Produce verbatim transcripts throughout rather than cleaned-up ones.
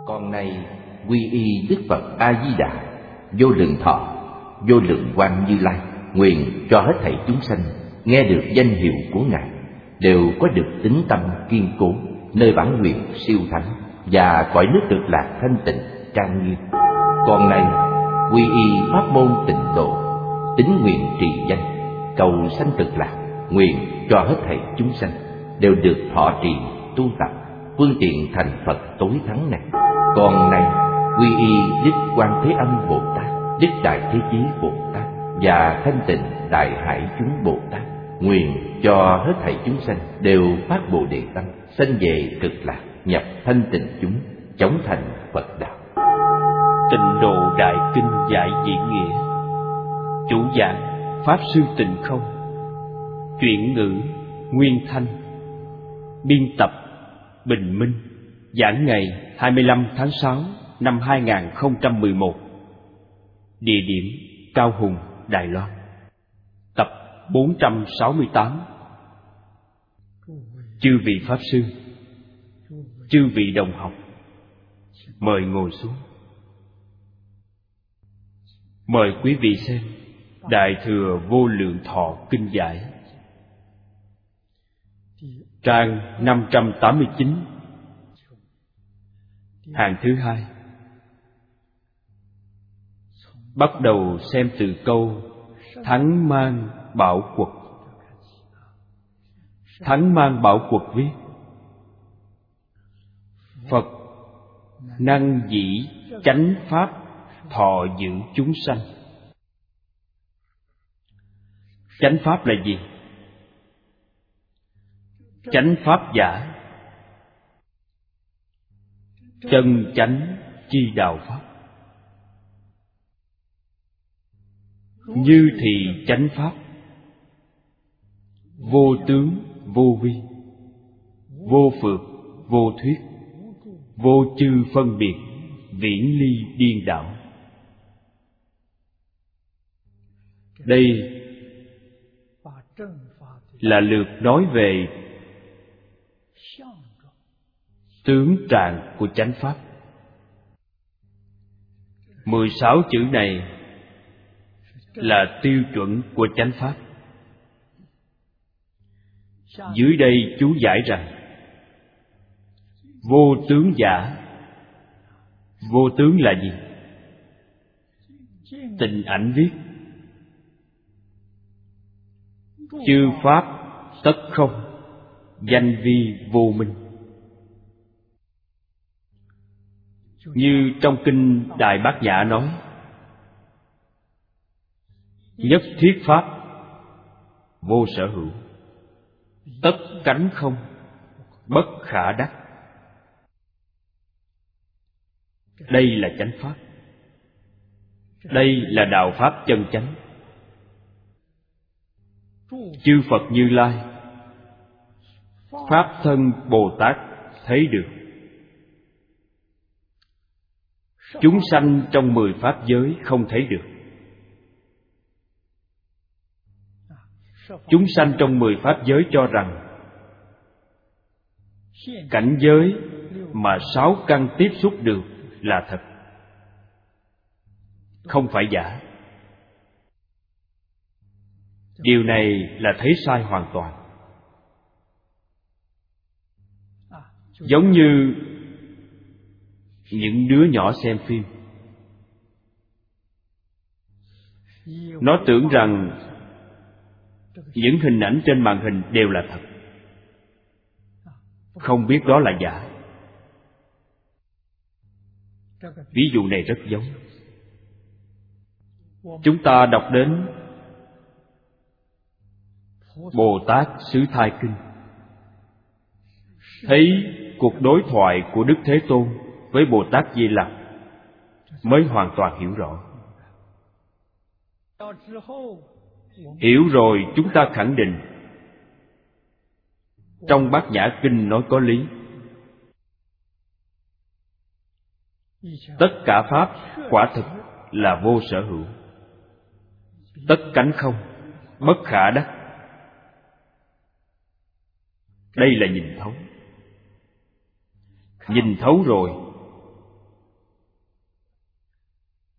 Con nay quy y Đức Phật A Di Đà vô lượng thọ, vô lượng quang Như Lai, nguyện cho hết thảy chúng sanh nghe được danh hiệu của Ngài đều có được tín tâm kiên cố, nơi bản nguyện siêu thắng và cõi nước cực lạc thanh tịnh trang nghiêm. Con nay quy y pháp môn tịnh độ, tín nguyện trì danh, cầu sanh cực lạc, nguyện cho hết thảy chúng sanh đều được thọ trì tu tập phương tiện thành Phật tối thắng này. Con nay quy y Đức Quan Thế Âm Bồ Tát, Đức Đại Thế Chí Bồ Tát và Thanh Tịnh Đại Hải chúng Bồ Tát, nguyện cho hết thảy chúng sanh đều phát Bồ Đề tâm, sanh về cực lạc, nhập thanh tịnh chúng, chóng thành Phật đạo. Tịnh Độ Đại Kinh giải diễn nghĩa. Chủ giảng Pháp Sư Tịnh Không. Chuyển ngữ Nguyên Thanh. Biên tập Bình Minh. Giảng ngày hai mươi lăm tháng sáu năm hai nghìn không trăm mười một. Địa điểm Cao Hùng, Đài Loan. Tập bốn trăm sáu mươi tám. Chư vị Pháp Sư, chư vị đồng học, mời ngồi xuống. Mời quý vị xem Đại Thừa Vô Lượng Thọ Kinh Giải, trang năm trăm tám mươi chín, hàng thứ hai. Bắt đầu xem từ câu Thắng Mang Bảo Quật. Thắng Mang Bảo Quật viết: Phật năng dĩ chánh pháp thọ giữ chúng sanh. Chánh pháp là gì? Chánh pháp giả, chân chánh chi đạo pháp. Như thì chánh pháp, vô tướng vô vi, vô phược vô thuyết, vô chư phân biệt, viễn ly điên đảo. Đây là lượt nói về tướng trạng của chánh pháp. Mười sáu chữ này là tiêu chuẩn của chánh pháp. Dưới đây chú giải rằng vô tướng giả. Vô tướng là gì? Tịnh Ảnh viết: chư pháp tất không, danh vi vô minh. Như trong kinh Đại Bát Nhã nói: nhất thiết pháp vô sở hữu, tất cánh không, bất khả đắc. Đây là chánh pháp. Đây là đạo pháp chân chánh. Chư Phật Như Lai, Pháp thân Bồ Tát thấy được. Chúng sanh trong mười pháp giới không thấy được. Chúng sanh trong mười pháp giới cho rằng cảnh giới mà sáu căn tiếp xúc được là thật, không phải giả. Điều này là thấy sai hoàn toàn. Giống như những đứa nhỏ xem phim, nó tưởng rằng những hình ảnh trên màn hình đều là thật, không biết đó là giả. Ví dụ này rất giống. Chúng ta đọc đến Bồ Tát Xứ Thai Kinh, thấy cuộc đối thoại của Đức Thế Tôn với Bồ Tát Di Lặc, mới hoàn toàn hiểu rõ. Hiểu rồi chúng ta khẳng định trong Bát Nhã Kinh nói có lý. Tất cả pháp quả thực là vô sở hữu, tất cánh không, bất khả đắc. Đây là nhìn thấu. Nhìn thấu rồi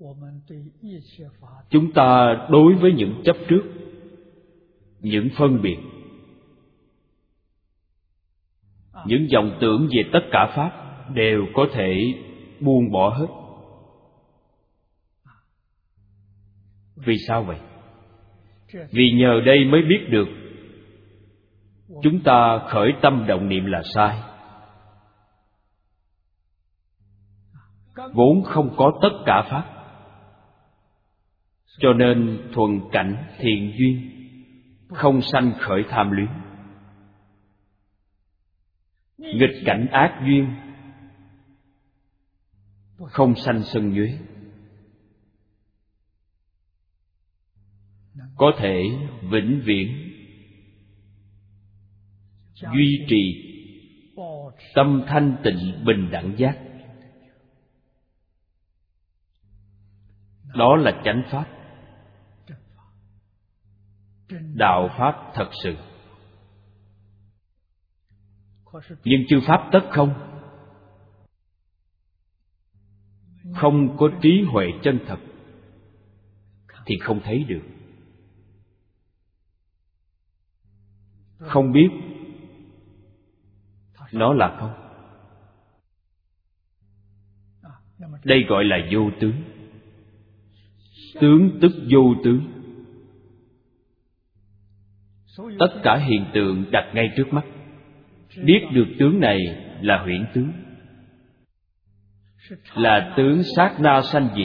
Chúng ta đối với những chấp trước, những phân biệt, những vọng tưởng về tất cả pháp đều có thể buông bỏ hết. Vì sao vậy? Vì nhờ đây mới biết được chúng ta khởi tâm động niệm là sai, vốn không có tất cả pháp. Cho nên thuận cảnh thiện duyên, không sanh khởi tham luyến. Nghịch cảnh ác duyên, không sanh sân nhuế. Có thể vĩnh viễn duy trì tâm thanh tịnh bình đẳng giác. Đó là chánh pháp, đạo pháp thật sự. Nhưng chư pháp tất không, không có trí huệ chân thật thì không thấy được, không biết nó là không. Đây gọi là vô tướng. Tướng tức vô tướng. Tất cả hiện tượng đặt ngay trước mắt, biết được tướng này là huyễn tướng, là tướng sát na sanh diệt,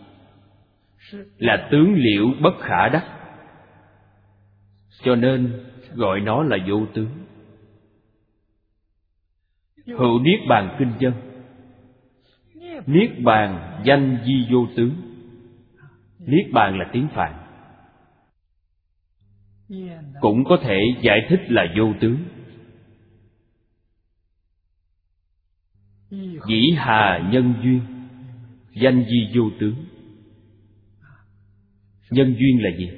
là tướng liễu bất khả đắc. Cho nên gọi nó là vô tướng. Hữu Niết Bàn Kinh Dân. Niết Bàn danh di vô tướng. Niết Bàn là tiếng Phạn, cũng có thể giải thích là vô tướng. Dĩ hà nhân duyên, danh di vô tướng. Nhân duyên là gì?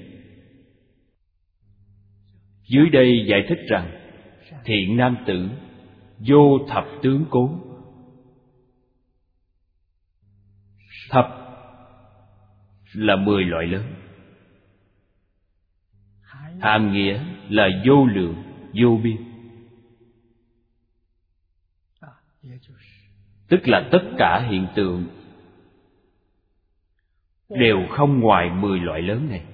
Dưới đây giải thích rằng thiện nam tử vô thập tướng cố. Thập là mười loại lớn, hàm nghĩa là vô lượng, vô biên. Tức là tất cả hiện tượng đều không ngoài mười loại lớn này.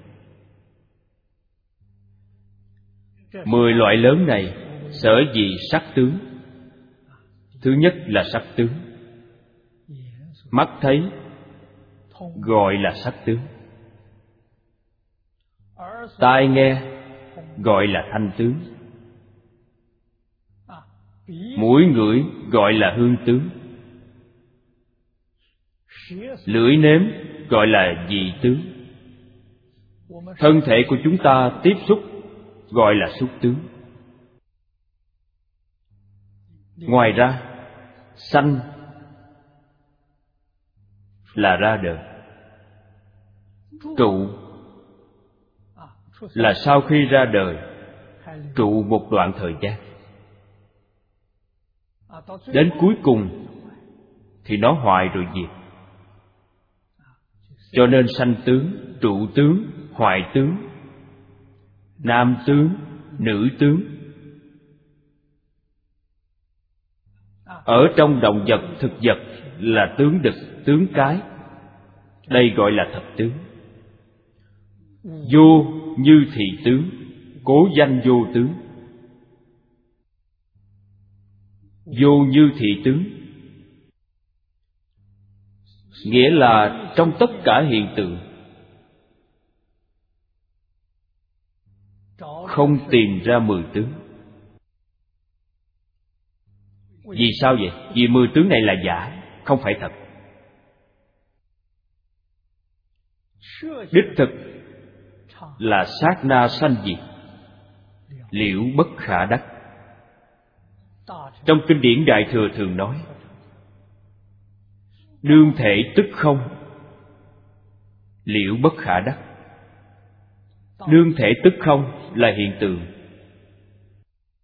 Mười loại lớn này sở dĩ sắc tướng. Thứ nhất là sắc tướng. Mắt thấy gọi là sắc tướng. Tai nghe gọi là thanh tướng. Mũi ngửi gọi là hương tướng. Lưỡi nếm gọi là vị tướng. Thân thể của chúng ta tiếp xúc gọi là xúc tướng. Ngoài ra, sanh là ra đời, trụ là sau khi ra đời trụ một đoạn thời gian, đến cuối cùng thì nó hoại rồi diệt. Cho nên sanh tướng, trụ tướng, hoại tướng, nam tướng, nữ tướng. Ở trong động vật, thực vật là tướng đực, tướng cái. Đây gọi là thập tướng. Vô như thị tướng, cố danh vô tướng. Vô như thị tướng nghĩa là trong tất cả hiện tượng không tìm ra mười tướng. Vì sao vậy? Vì mười tướng này là giả, không phải thật. Đích thực là sát na sanh diệt, liễu bất khả đắc. Trong kinh điển Đại Thừa thường nói đương thể tức không, liễu bất khả đắc. Đương thể tức không là hiện tượng,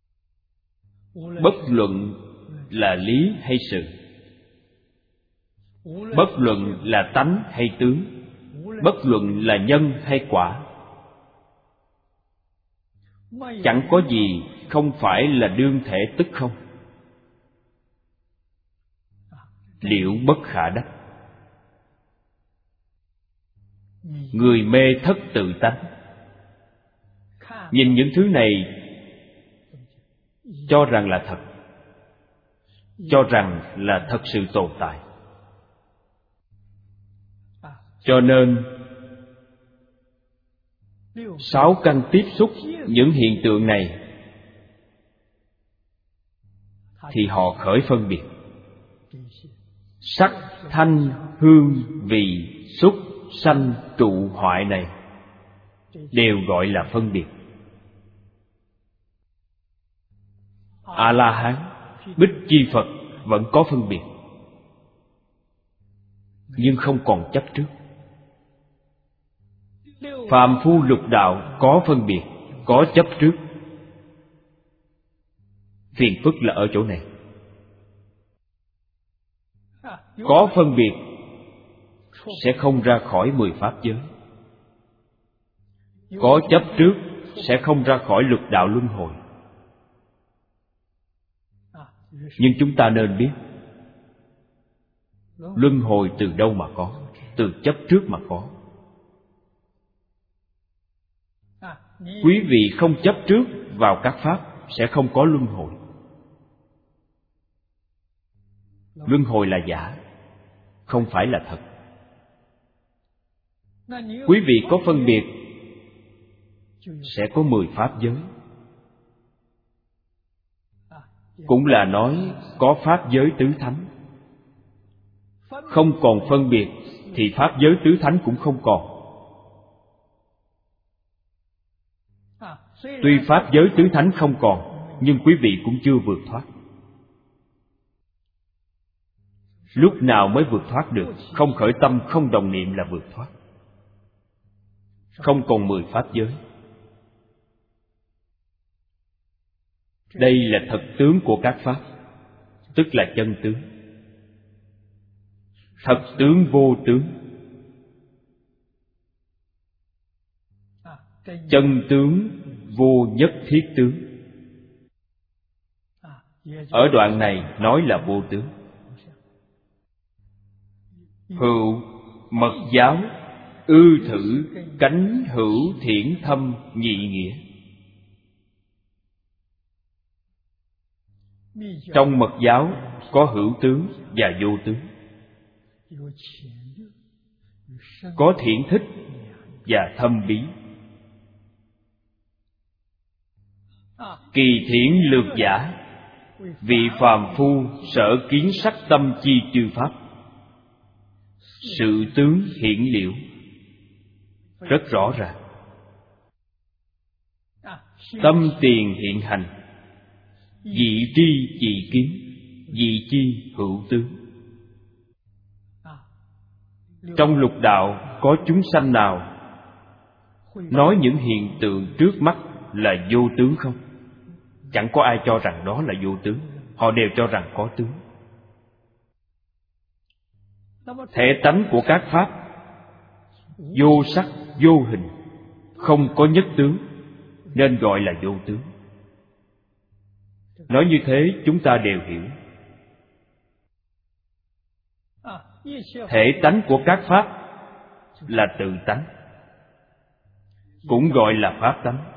bất luận là lý hay sự, bất luận là tánh hay tướng, bất luận là nhân hay quả, chẳng có gì không phải là đương thể tức không. Liễu bất khả đắc. Người mê thất tự tánh, nhìn những thứ này cho rằng là thật, cho rằng là thật sự tồn tại. Cho nên sáu căn tiếp xúc những hiện tượng này thì họ khởi phân biệt. Sắc, thanh, hương, vị, xúc, sanh, trụ, hoại này đều gọi là phân biệt. A-la-hán, Bích Chi Phật vẫn có phân biệt, nhưng không còn chấp trước. Phàm phu lục đạo có phân biệt, có chấp trước. Phiền phức là ở chỗ này. Có phân biệt sẽ không ra khỏi mười pháp giới, có chấp trước sẽ không ra khỏi lục đạo luân hồi. Nhưng chúng ta nên biết, luân hồi từ đâu mà có? Từ chấp trước mà có. Quý vị không chấp trước vào các pháp sẽ không có luân hồi. Luân hồi là giả, không phải là thật. Quý vị có phân biệt sẽ có mười pháp giới. Cũng là nói có pháp giới tứ thánh. Không còn phân biệt thì pháp giới tứ thánh cũng không còn. Tuy pháp giới tứ thánh không còn, nhưng quý vị cũng chưa vượt thoát. Lúc nào mới vượt thoát được? Không khởi tâm, không đồng niệm là vượt thoát. Không còn mười pháp giới. Đây là thật tướng của các pháp, tức là chân tướng. Thật tướng vô tướng. Chân tướng vô nhất thiết tướng. Ở đoạn này nói là vô tướng. Hữu mật giáo ư thử cánh hữu thiển thâm nhị nghĩa. Trong mật giáo có hữu tướng và vô tướng, có thiển thích và thâm bí. Kỳ thiển lược giả, vị phàm phu sở kiến sắc tâm chi chư pháp. Sự tướng hiển liễu, rất rõ ràng. Tâm tiền hiện hành, dị tri dị kiến, dị chi hữu tướng. Trong lục đạo có chúng sanh nào nói những hiện tượng trước mắt là vô tướng không? Chẳng có ai cho rằng đó là vô tướng. Họ đều cho rằng có tướng. Thể tánh của các pháp vô sắc, vô hình, không có nhất tướng, nên gọi là vô tướng. Nói như thế chúng ta đều hiểu. Thể tánh của các pháp là tự tánh, cũng gọi là pháp tánh.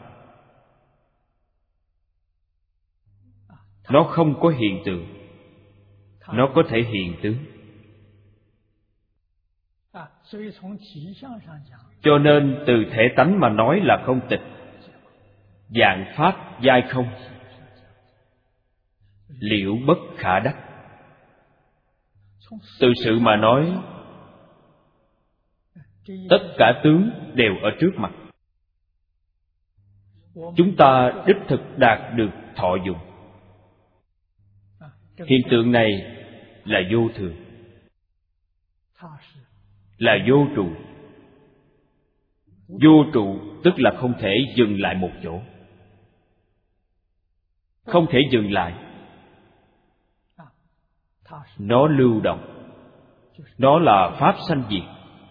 Nó không có hiện tượng, nó có thể hiện tướng. Cho nên từ thể tánh mà nói là không tịch, dạng pháp giai không, liễu bất khả đắc. Từ sự mà nói, tất cả tướng đều ở trước mặt. Chúng ta đích thực đạt được thọ dụng. Hiện tượng này là vô thường, là vô trụ. Vô trụ tức là không thể dừng lại một chỗ, không thể dừng lại. Nó lưu động, Nó là pháp sanh diệt.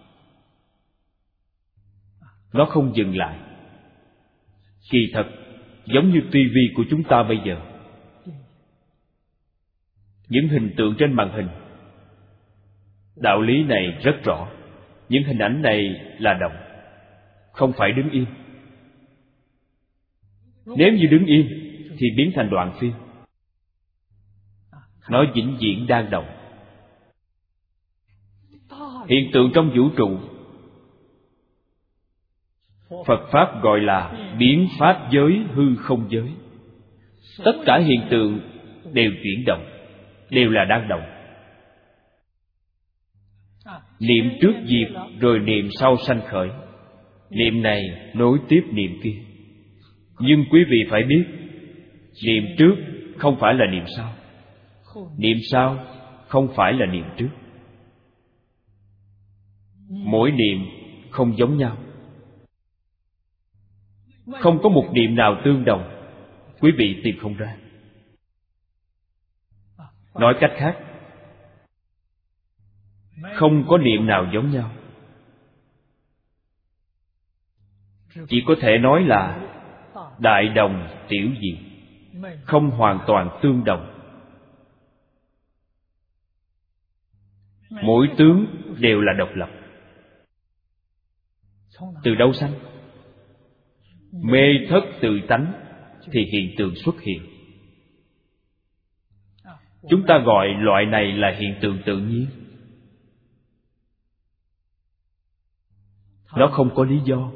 Nó không dừng lại. Kỳ thật giống như tivi của chúng ta bây giờ. Những hình tượng trên màn hình, đạo lý này rất rõ. Những hình ảnh này là động, không phải đứng yên. Nếu như đứng yên thì biến thành đoạn phim. Nó vĩnh viễn đang động. Hiện tượng trong vũ trụ, Phật Pháp gọi là biến pháp giới hư không giới. Tất cả hiện tượng đều chuyển động, đều là đang động. Niệm trước diệt, rồi niệm sau sanh khởi. Niệm này nối tiếp niệm kia. Nhưng quý vị phải biết, niệm trước không phải là niệm sau, niệm sau không phải là niệm trước. Mỗi niệm không giống nhau, không có một niệm nào tương đồng. Quý vị tìm không ra. Nói cách khác, không có niệm nào giống nhau. Chỉ có thể nói là đại đồng tiểu dị, không hoàn toàn tương đồng. Mỗi tướng đều là độc lập. Từ đâu sanh? Mê thất tự tánh thì hiện tượng xuất hiện. Chúng ta gọi loại này là hiện tượng tự nhiên. Nó không có lý do.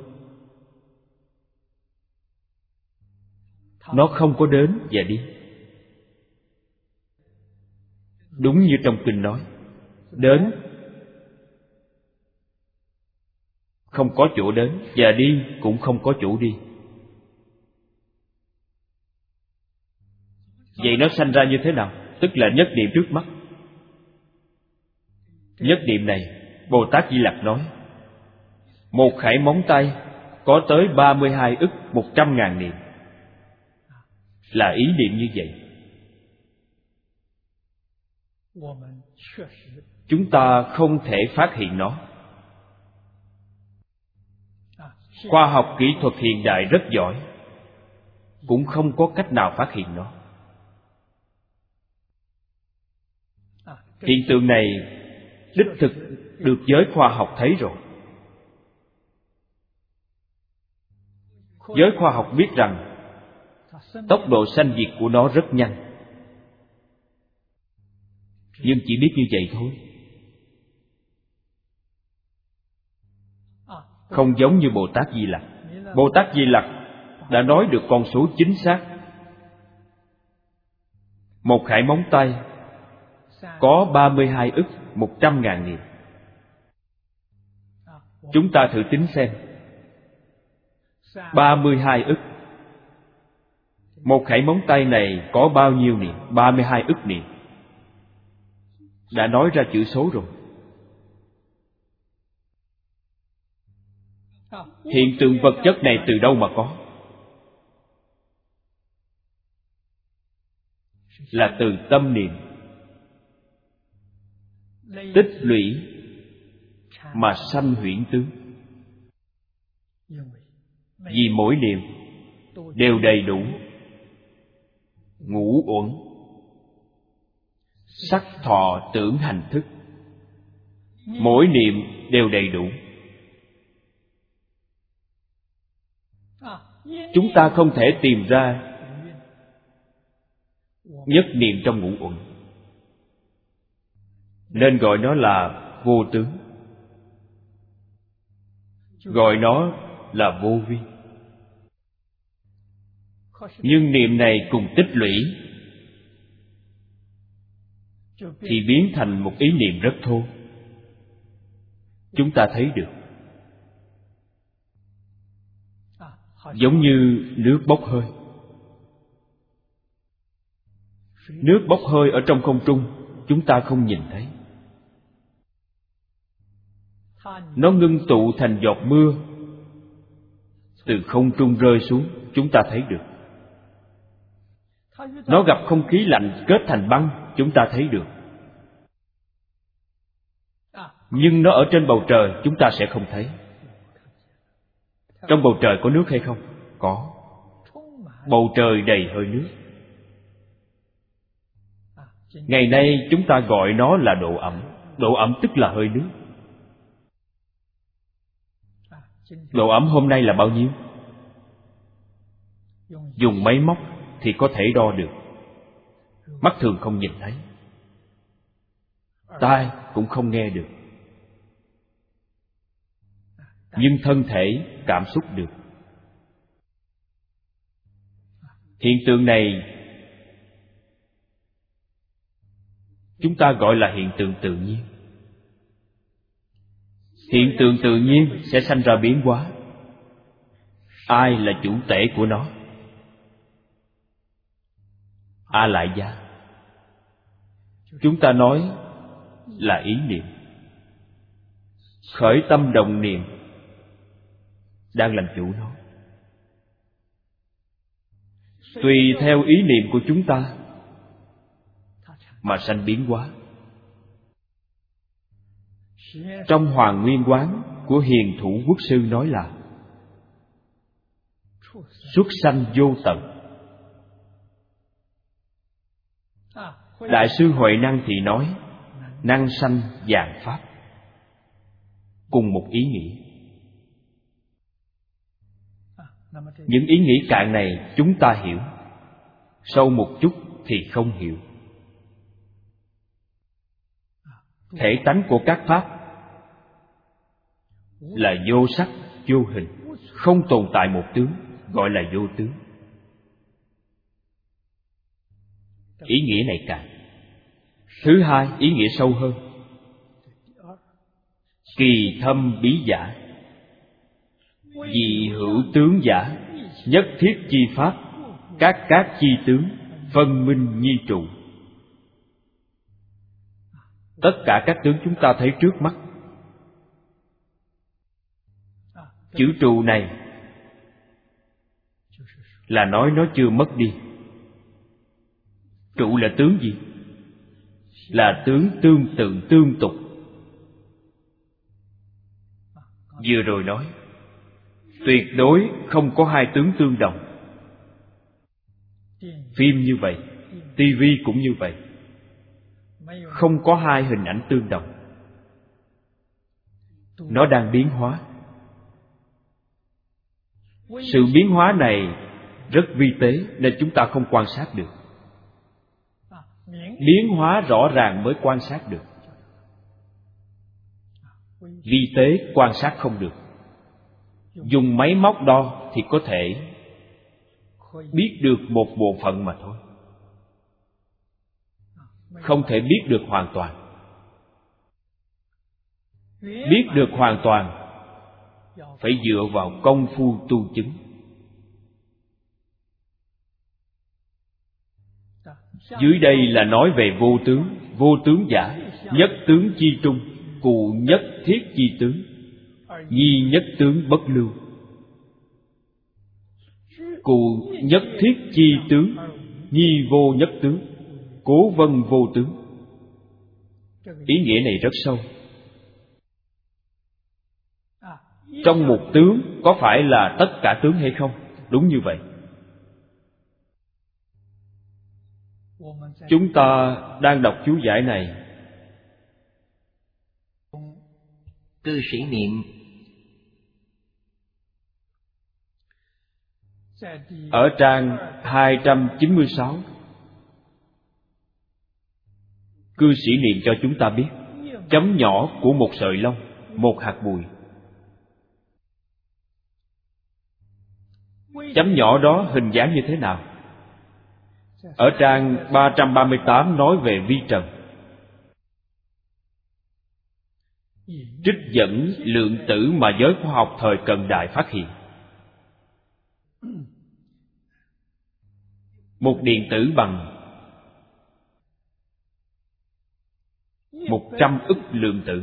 Nó không có đến và đi. Đúng như trong kinh nói, đến không có chỗ đến, và đi cũng không có chỗ đi. Vậy nó sanh ra như thế nào? Tức là nhất niệm trước mắt. Nhất niệm này, Bồ Tát Di Lặc nói, một khải móng tay có tới ba mươi hai ức một trăm ngàn niệm. Là ý niệm như vậy. Chúng ta không thể phát hiện nó. Khoa học kỹ thuật hiện đại rất giỏi, cũng không có cách nào phát hiện nó. Hiện tượng này đích thực được giới khoa học thấy rồi. Giới khoa học biết rằng tốc độ sanh diệt của nó rất nhanh, nhưng chỉ biết như vậy thôi. Không giống như Bồ Tát Di Lặc. Bồ Tát Di Lặc đã nói được con số chính xác. Một khải móng tay có ba mươi hai ức một trăm ngàn niệm. Chúng ta thử tính xem, ba mươi hai ức. Một khải móng tay này có bao nhiêu niệm? ba mươi hai ức niệm. Đã nói ra chữ số rồi. Hiện tượng vật chất này từ đâu mà có? Là từ tâm niệm tích lũy mà sanh huyễn tướng. Vì mỗi niệm đều đầy đủ ngũ uẩn, sắc thọ tưởng hành thức. Mỗi niệm đều đầy đủ. Chúng ta không thể tìm ra nhất niệm trong ngũ uẩn, nên gọi nó là vô tướng, gọi nó là vô vi. Nhưng niệm này cùng tích lũy thì biến thành một ý niệm rất thô. Chúng ta thấy được. Giống như nước bốc hơi. Nước bốc hơi ở trong không trung, chúng ta không nhìn thấy. Nó ngưng tụ thành giọt mưa, từ không trung rơi xuống, chúng ta thấy được. Nó gặp không khí lạnh kết thành băng, chúng ta thấy được. nhưng nó ở trên bầu trời chúng ta sẽ không thấy. Trong bầu trời có nước hay không? Có. Bầu trời đầy hơi nước. Ngày nay chúng ta gọi nó là độ ẩm. Độ ẩm tức là hơi nước. Độ ẩm hôm nay là bao nhiêu? Dùng máy móc thì có thể đo được. Mắt thường không nhìn thấy, tai cũng không nghe được, nhưng thân thể cảm xúc được. Hiện tượng này chúng ta gọi là hiện tượng tự nhiên. Hiện tượng tự nhiên sẽ sanh ra biến hóa. Ai là chủ tể của nó? A Lại Gia. Chúng ta nói là ý niệm. Khởi tâm động niệm đang làm chủ nó. Tùy theo ý niệm của chúng ta mà sanh biến hóa. Trong Hoàng Nguyên Quán của Hiền Thủ Quốc Sư nói là xuất sanh vô tận. Đại sư Huệ Năng thì nói năng sanh vạn pháp, cùng một ý nghĩ. Những ý nghĩ cạn này chúng ta hiểu, sâu một chút thì không hiểu. Thể tánh của các pháp là vô sắc, vô hình, không tồn tại một tướng, gọi là vô tướng. Ý nghĩa này cạn. Thứ hai, ý nghĩa sâu hơn. Kỳ thâm bí giả, dị hữu tướng giả, nhất thiết chi pháp, các các chi tướng, phân minh nhi trụ. Tất cả các tướng chúng ta thấy trước mắt. Chữ trụ này là nói nó chưa mất đi. Trụ là tướng gì? Là tướng tương tự tương tục. Vừa rồi nói tuyệt đối không có hai tướng tương đồng. Phim như vậy, tivi cũng như vậy, không có hai hình ảnh tương đồng. Nó đang biến hóa. Sự biến hóa này rất vi tế nên chúng ta không quan sát được. Biến hóa rõ ràng mới quan sát được. Vi tế quan sát không được. Dùng máy móc đo thì có thể biết được một bộ phận mà thôi, không thể biết được hoàn toàn. Biết được hoàn toàn phải dựa vào công phu tu chứng. Dưới đây là nói về vô tướng, vô tướng giả, nhất tướng chi trung, cụ nhất thiết chi tướng, nhi nhất tướng bất lưu. Cụ nhất thiết chi tướng, nhi vô nhất tướng, cố vân vô tướng. Ý nghĩa này rất sâu. Trong một tướng có phải là tất cả tướng hay không? Đúng như vậy. Chúng ta đang đọc chú giải này. Cư sĩ niệm ở trang hai trăm chín mươi sáu, cư sĩ niệm cho chúng ta biết chấm nhỏ của một sợi lông, một hạt bụi. Chấm nhỏ đó hình dáng như thế nào? Ở trang ba trăm ba mươi tám nói về vi trần. Trích dẫn lượng tử mà giới khoa học thời cận đại phát hiện. Một điện tử bằng một trăm ức lượng tử.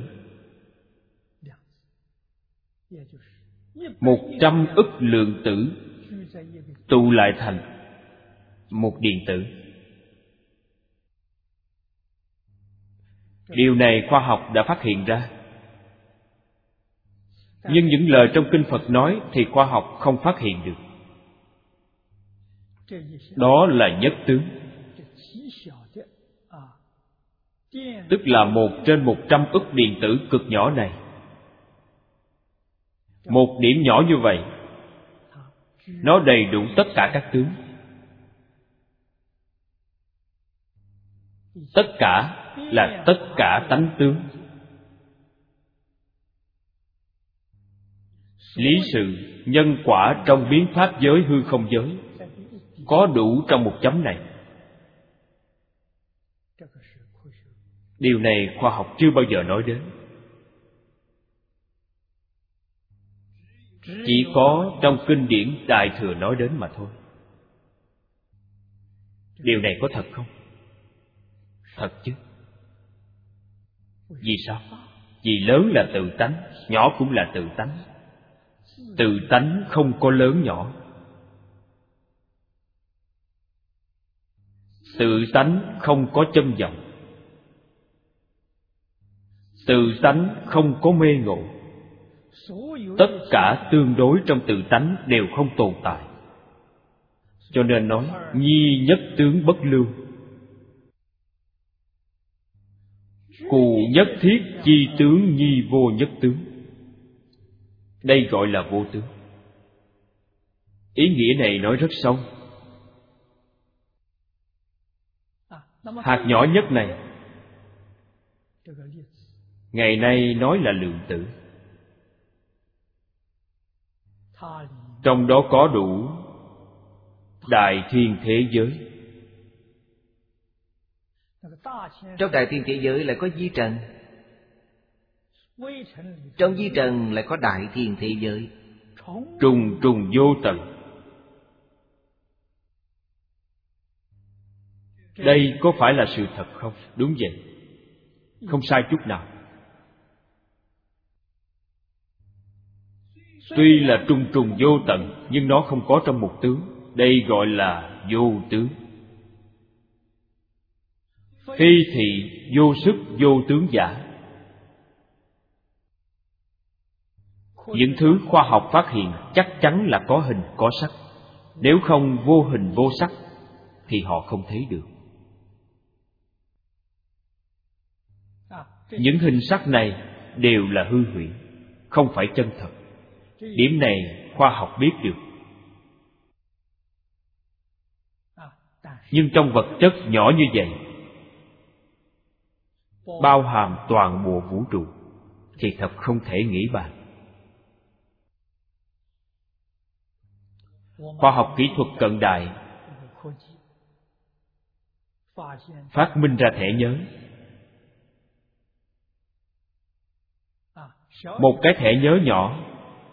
Một trăm ức lượng tử tụ lại thành một điện tử. Điều này khoa học đã phát hiện ra. Nhưng những lời trong kinh Phật nói thì khoa học không phát hiện được. Đó là nhất tướng, tức là một trên một trăm ức điện tử cực nhỏ này. Một điểm nhỏ như vậy, nó đầy đủ tất cả các tướng. Tất cả là tất cả tánh tướng. Lý sự, nhân quả trong biến pháp giới hư không giới có đủ trong một chấm này. Điều này khoa học chưa bao giờ nói đến. Chỉ có trong kinh điển Đại Thừa nói đến mà thôi. Điều này có thật không? Thật chứ. Vì sao? Vì lớn là tự tánh, nhỏ cũng là tự tánh. Tự tánh không có lớn nhỏ. Tự tánh không có chân vọng. Tự tánh không có mê ngộ. Tất cả tương đối trong tự tánh đều không tồn tại. Cho nên nói nhi nhất tướng bất lưu. Cù nhất thiết chi tướng nhi vô nhất tướng. Đây gọi là vô tướng. Ý nghĩa này nói rất sâu. Hạt nhỏ nhất này, ngày nay nói là lượng tử. Trong đó có đủ đại thiên thế giới. Trong đại thiên thế giới lại có vi trần. Trong vi trần lại có đại thiên thế giới. Trùng trùng vô tận. Đây có phải là sự thật không? Đúng vậy, không sai chút nào. Tuy là trùng trùng vô tận, nhưng nó không có trong một tướng. Đây gọi là vô tướng. Phi thị vô sức vô tướng giả. Những thứ khoa học phát hiện chắc chắn là có hình có sắc. Nếu không vô hình vô sắc thì họ không thấy được. Những hình sắc này đều là hư huyễn, không phải chân thật. Điểm này khoa học biết được. Nhưng trong vật chất nhỏ như vậy, bao hàm toàn bộ vũ trụ, thì thật không thể nghĩ bàn. Khoa học kỹ thuật cận đại phát minh ra thẻ nhớ. Một cái thẻ nhớ nhỏ,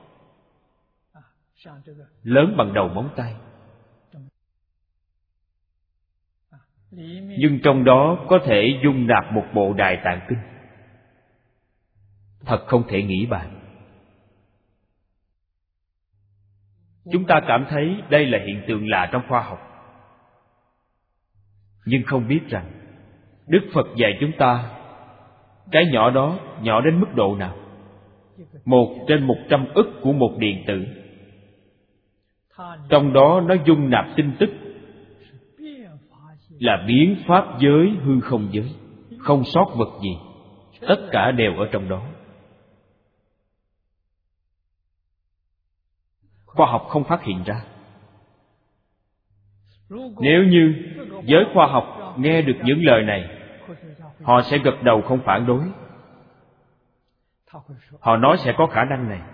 lớn bằng đầu móng tay, nhưng trong đó có thể dung nạp một bộ Đại Tạng Kinh. Thật không thể nghĩ bàn. Chúng ta cảm thấy đây là hiện tượng lạ trong khoa học, nhưng không biết rằng Đức Phật dạy chúng ta cái nhỏ đó nhỏ đến mức độ nào. Một trên một trăm ức của một điện tử, trong đó nó dung nạp tin tức là biến pháp giới hư không giới, không sót vật gì, tất cả đều ở trong đó. Khoa học không phát hiện ra. Nếu như giới khoa học nghe được những lời này, họ sẽ gật đầu không phản đối. Họ nói sẽ có khả năng này.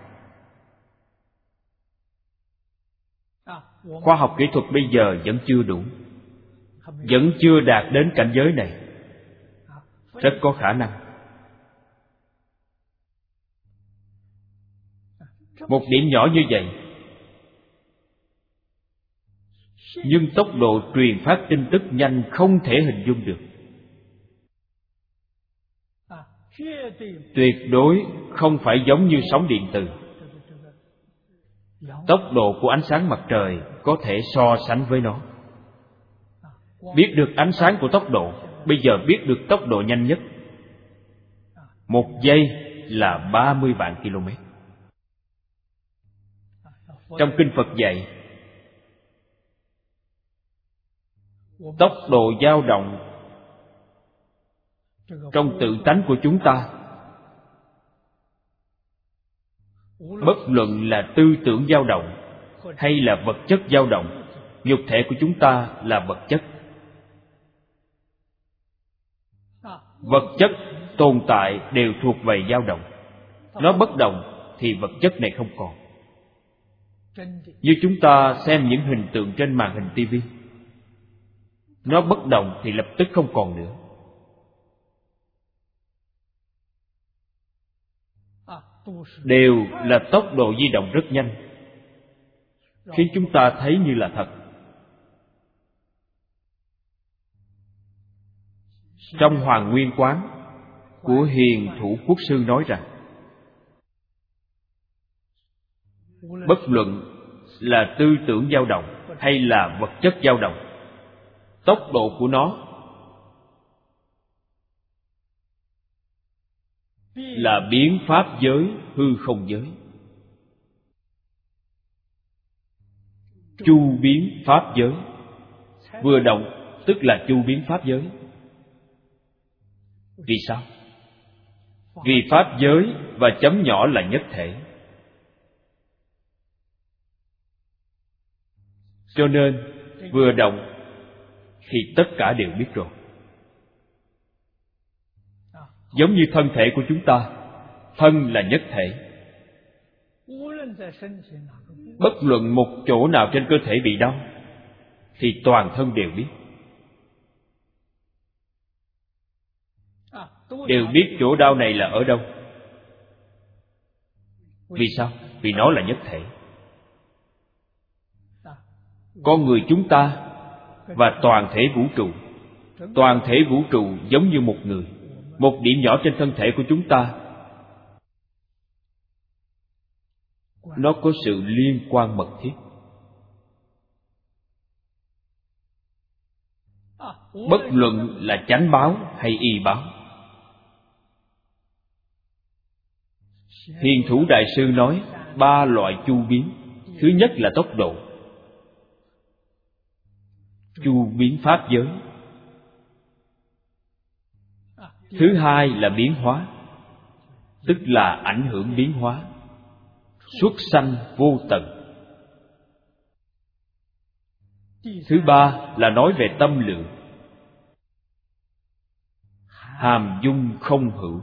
Khoa học kỹ thuật bây giờ vẫn chưa đủ, vẫn chưa đạt đến cảnh giới này. Rất có khả năng. Một điểm nhỏ như vậy, nhưng tốc độ truyền phát tin tức nhanh không thể hình dung được. Tuyệt đối không phải giống như sóng điện từ. Tốc độ của ánh sáng mặt trời có thể so sánh với nó. Biết được ánh sáng của tốc độ, bây giờ biết được tốc độ nhanh nhất. Một giây là ba mươi vạn km. Trong kinh Phật dạy, tốc độ dao động trong tự tánh của chúng ta, bất luận là tư tưởng dao động hay là vật chất dao động, nhục thể của chúng ta là vật chất. Vật chất tồn tại đều thuộc về dao động. Nó bất động thì vật chất này không còn. Như chúng ta xem những hình tượng trên màn hình tivi, nó bất động thì lập tức không còn nữa. Đều là tốc độ di động rất nhanh, khiến chúng ta thấy như là thật. Trong Hoàng Nguyên Quán của Hiền Thủ Quốc Sư nói rằng, bất luận là tư tưởng dao động hay là vật chất dao động, tốc độ của nó là biến pháp giới hư không giới. Chu biến pháp giới. Vừa động tức là chu biến pháp giới. Vì sao? Vì pháp giới và chấm nhỏ là nhất thể, cho nên vừa động thì tất cả đều biết rồi. Giống như thân thể của chúng ta, thân là nhất thể. Bất luận một chỗ nào trên cơ thể bị đau thì toàn thân đều biết. Đều biết chỗ đau này là ở đâu. Vì sao? Vì nó là nhất thể. Con người chúng ta và toàn thể vũ trụ, toàn thể vũ trụ giống như một người. Một điểm nhỏ trên thân thể của chúng ta, nó có sự liên quan mật thiết. Bất luận là chánh báo hay y báo. Hiền Thủ Đại Sư nói ba loại chu biến. Thứ nhất là tốc độ, chu biến pháp giới. Thứ hai là biến hóa, tức là ảnh hưởng biến hóa, xuất sanh vô tận. Thứ ba là nói về tâm lượng, hàm dung không hữu.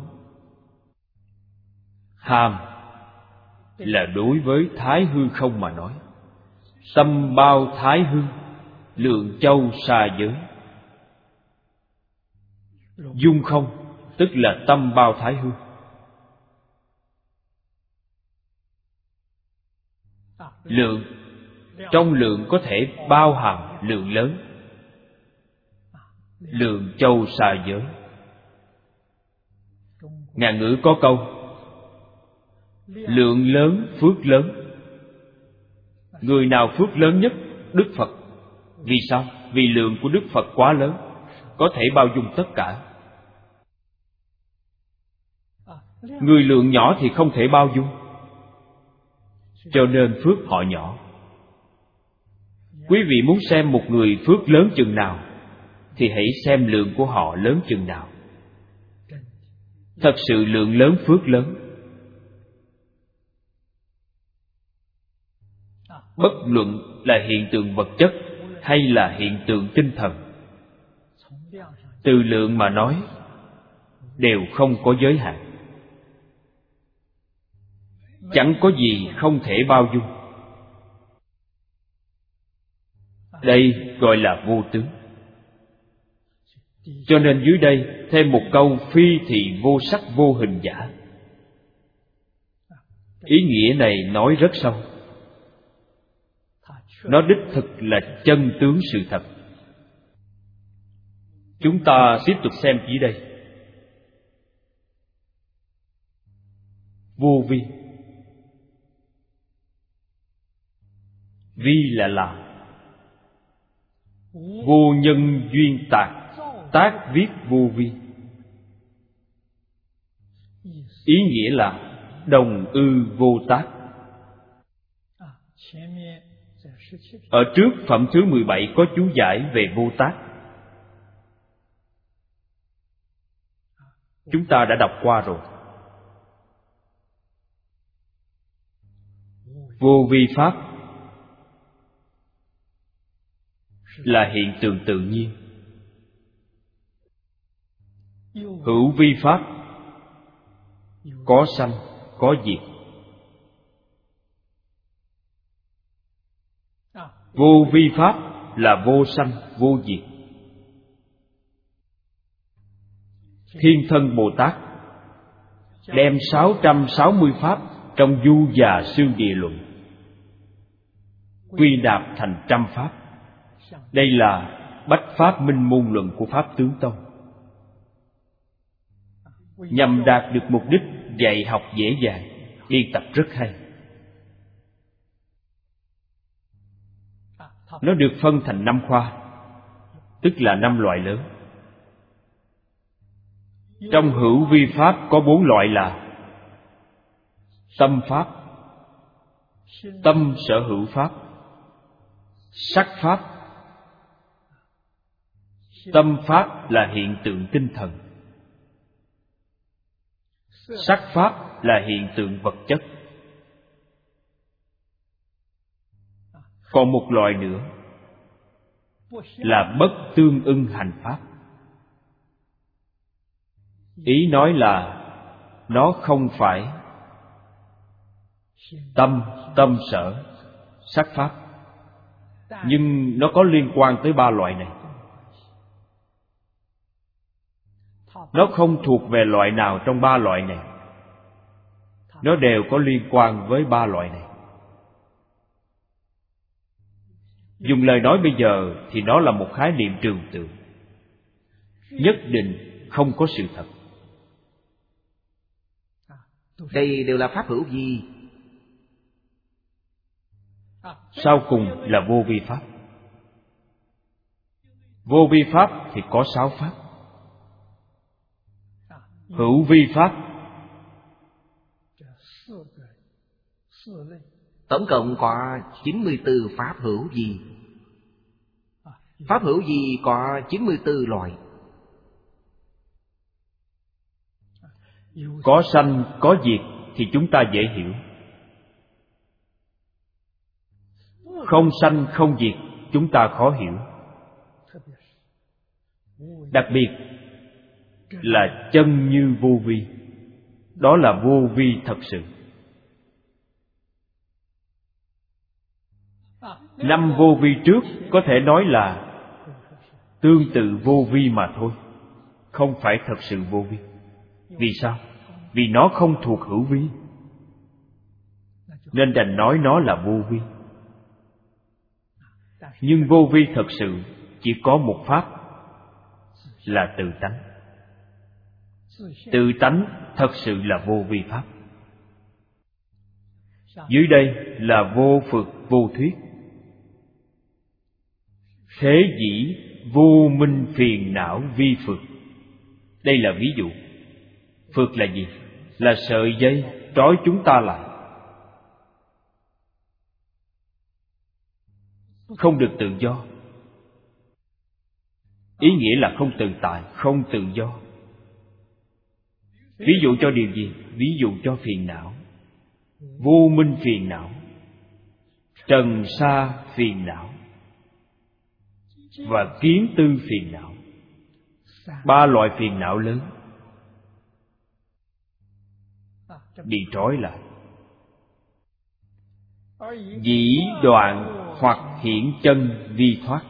Hàm là đối với thái hư không mà nói. Tâm bao thái hư, lượng châu xa giới. Dung không tức là tâm bao thái hư. Lượng, trong lượng có thể bao hàm lượng lớn. Lượng châu xa giới. Ngạn ngữ có câu lượng lớn phước lớn. Người nào phước lớn nhất? Đức Phật. Vì sao? Vì lượng của Đức Phật quá lớn, có thể bao dung tất cả. Người lượng nhỏ thì không thể bao dung, cho nên phước họ nhỏ. Quý vị muốn xem một người phước lớn chừng nào thì hãy xem lượng của họ lớn chừng nào. Thật sự lượng lớn phước lớn. Bất luận là hiện tượng vật chất hay là hiện tượng tinh thần, từ lượng mà nói đều không có giới hạn. Chẳng có gì không thể bao dung. Đây gọi là vô tướng. Cho nên dưới đây thêm một câu phi thì vô sắc vô hình giả. Ý nghĩa này nói rất sâu. Nó đích thực là chân tướng sự thật. Chúng ta tiếp tục xem dưới đây. Vô vi. Vi là làm. Vô nhân duyên tạc, tác viết vô vi. Ý nghĩa là đồng ư vô tác. Ở trước phẩm thứ mười bảy có chú giải về Vô Tác. Chúng ta đã đọc qua rồi. Vô vi pháp là hiện tượng tự nhiên. Hữu vi pháp có sanh, có diệt. Vô vi pháp là vô sanh, vô diệt. Thiên Thân Bồ Tát đem sáu trăm sáu mươi pháp trong Du Già Sư Địa Luận quy nạp thành trăm pháp. Đây là Bách Pháp Minh Môn Luận của Pháp Tướng Tông, nhằm đạt được mục đích dạy học dễ dàng, biên tập rất hay. Nó được phân thành năm khoa, tức là năm loại lớn. Trong hữu vi pháp có bốn loại là tâm pháp, tâm sở hữu pháp, sắc pháp. Tâm pháp là hiện tượng tinh thần, sắc pháp là hiện tượng vật chất. Còn một loại nữa là bất tương ưng hành pháp. Ý nói là nó không phải tâm, tâm sở, sắc pháp, nhưng nó có liên quan tới ba loại này. Nó không thuộc về loại nào trong ba loại này, nó đều có liên quan với ba loại này. Dùng lời nói bây giờ thì nó là một khái niệm trừu tượng, nhất định không có sự thật. Đây đều là pháp hữu vi. Sau cùng là vô vi pháp. Vô vi pháp thì có sáu pháp. Hữu vi pháp tổng cộng có chín mươi tư pháp hữu vi. Pháp hữu vi có chín mươi tư loại. Có sanh, có diệt thì chúng ta dễ hiểu. Không sanh, không diệt chúng ta khó hiểu. Đặc biệt là chân như vô vi, đó là vô vi thật sự. Năm vô vi trước có thể nói là tương tự vô vi mà thôi, không phải thật sự vô vi. Vì sao? Vì nó không thuộc hữu vi, nên đành nói nó là vô vi. Nhưng vô vi thật sự chỉ có một pháp, là tự tánh. Tự tánh thật sự là vô vi pháp. Dưới đây là vô phược vô thuyết. Thế dĩ vô minh phiền não vi phược. Đây là ví dụ. Phược là gì? Là sợi dây trói chúng ta lại, không được tự do. Ý nghĩa là không tự tại, không tự do. Ví dụ cho điều gì? Ví dụ cho phiền não. Vô minh phiền não, trần sa phiền não và kiến tư phiền não. Ba loại phiền não lớn bị trói lại. Dĩ đoạn hoặc hiển chân vi thoát.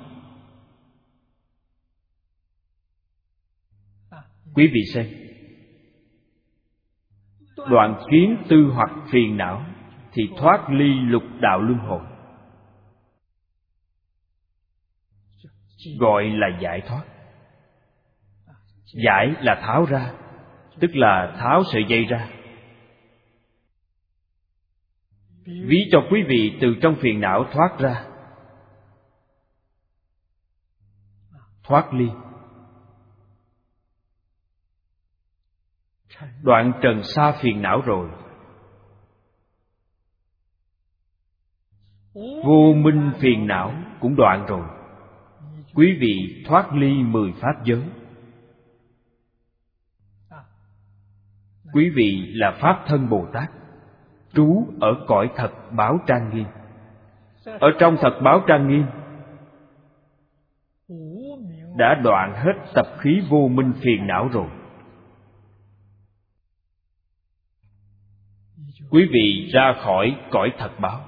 Quý vị xem, đoạn kiến tư hoặc phiền não thì thoát ly lục đạo luân hồi, gọi là giải thoát. Giải là tháo ra, tức là tháo sợi dây ra. Ví cho quý vị từ trong phiền não thoát ra, thoát ly, đoạn trần sa phiền não rồi, vô minh phiền não cũng đoạn rồi. Quý vị thoát ly mười pháp giới. Quý vị là Pháp Thân Bồ Tát, trú ở cõi thật báo trang nghiêm. Ở trong thật báo trang nghiêm đã đoạn hết tập khí vô minh phiền não rồi. Quý vị ra khỏi cõi thật báo.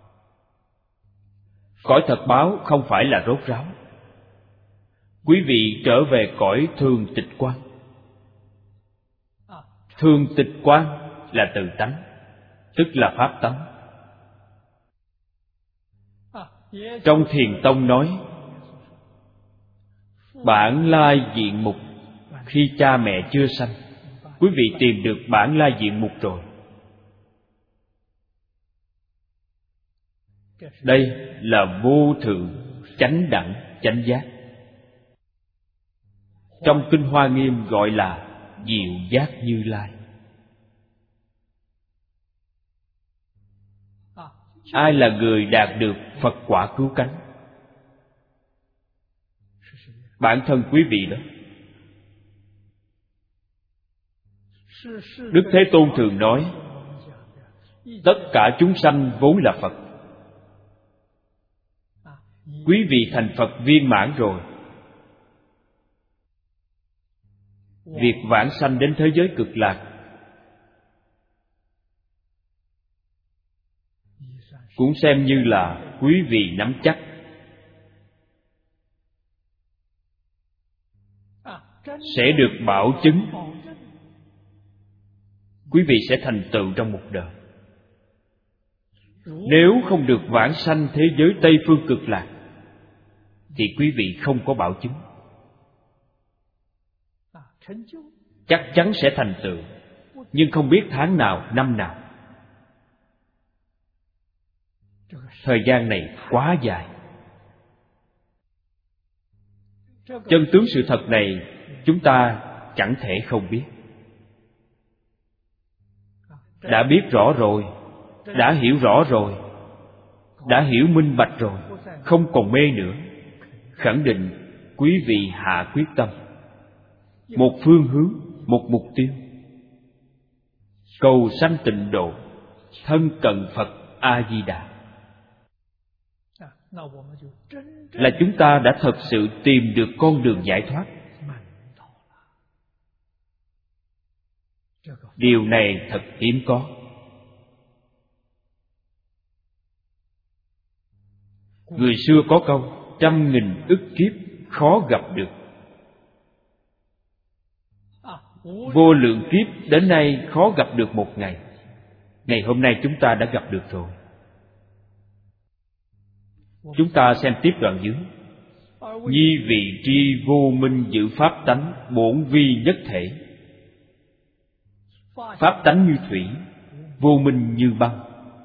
Cõi thật báo không phải là rốt ráo. Quý vị trở về cõi thường tịch quan. Thường tịch quan là tự tánh, tức là pháp tánh. Trong Thiền Tông nói, bản lai diện mục khi cha mẹ chưa sanh. Quý vị tìm được bản lai diện mục rồi. Đây là vô thượng chánh đẳng chánh giác. Trong Kinh Hoa Nghiêm gọi là diệu giác Như Lai. Ai là người đạt được Phật quả cứu cánh? Bản thân quý vị đó. Đức Thế Tôn thường nói, tất cả chúng sanh vốn là Phật. Quý vị thành Phật viên mãn rồi. Việc vãng sanh đến thế giới cực lạc cũng xem như là quý vị nắm chắc. Sẽ được bảo chứng quý vị sẽ thành tựu trong một đời. Nếu không được vãng sanh thế giới Tây Phương cực lạc thì quý vị không có bảo chứng. Chắc chắn sẽ thành tựu, nhưng không biết tháng nào, năm nào. Thời gian này quá dài. Chân tướng sự thật này chúng ta chẳng thể không biết. Đã biết rõ rồi, đã hiểu rõ rồi, đã hiểu minh bạch rồi, không còn mê nữa. Khẳng định quý vị hạ quyết tâm, một phương hướng, một mục tiêu, cầu sanh tịnh độ, thân cận Phật A-di-đà, là chúng ta đã thật sự tìm được con đường giải thoát. Điều này thật hiếm có. Người xưa có câu, trăm nghìn ức kiếp khó gặp được. Vô lượng kiếp đến nay khó gặp được một ngày. Ngày hôm nay chúng ta đã gặp được rồi. Chúng ta xem tiếp đoạn dưới. Nhi vị tri vô minh giữ pháp tánh, bổn vi nhất thể. Pháp tánh như thủy, vô minh như băng.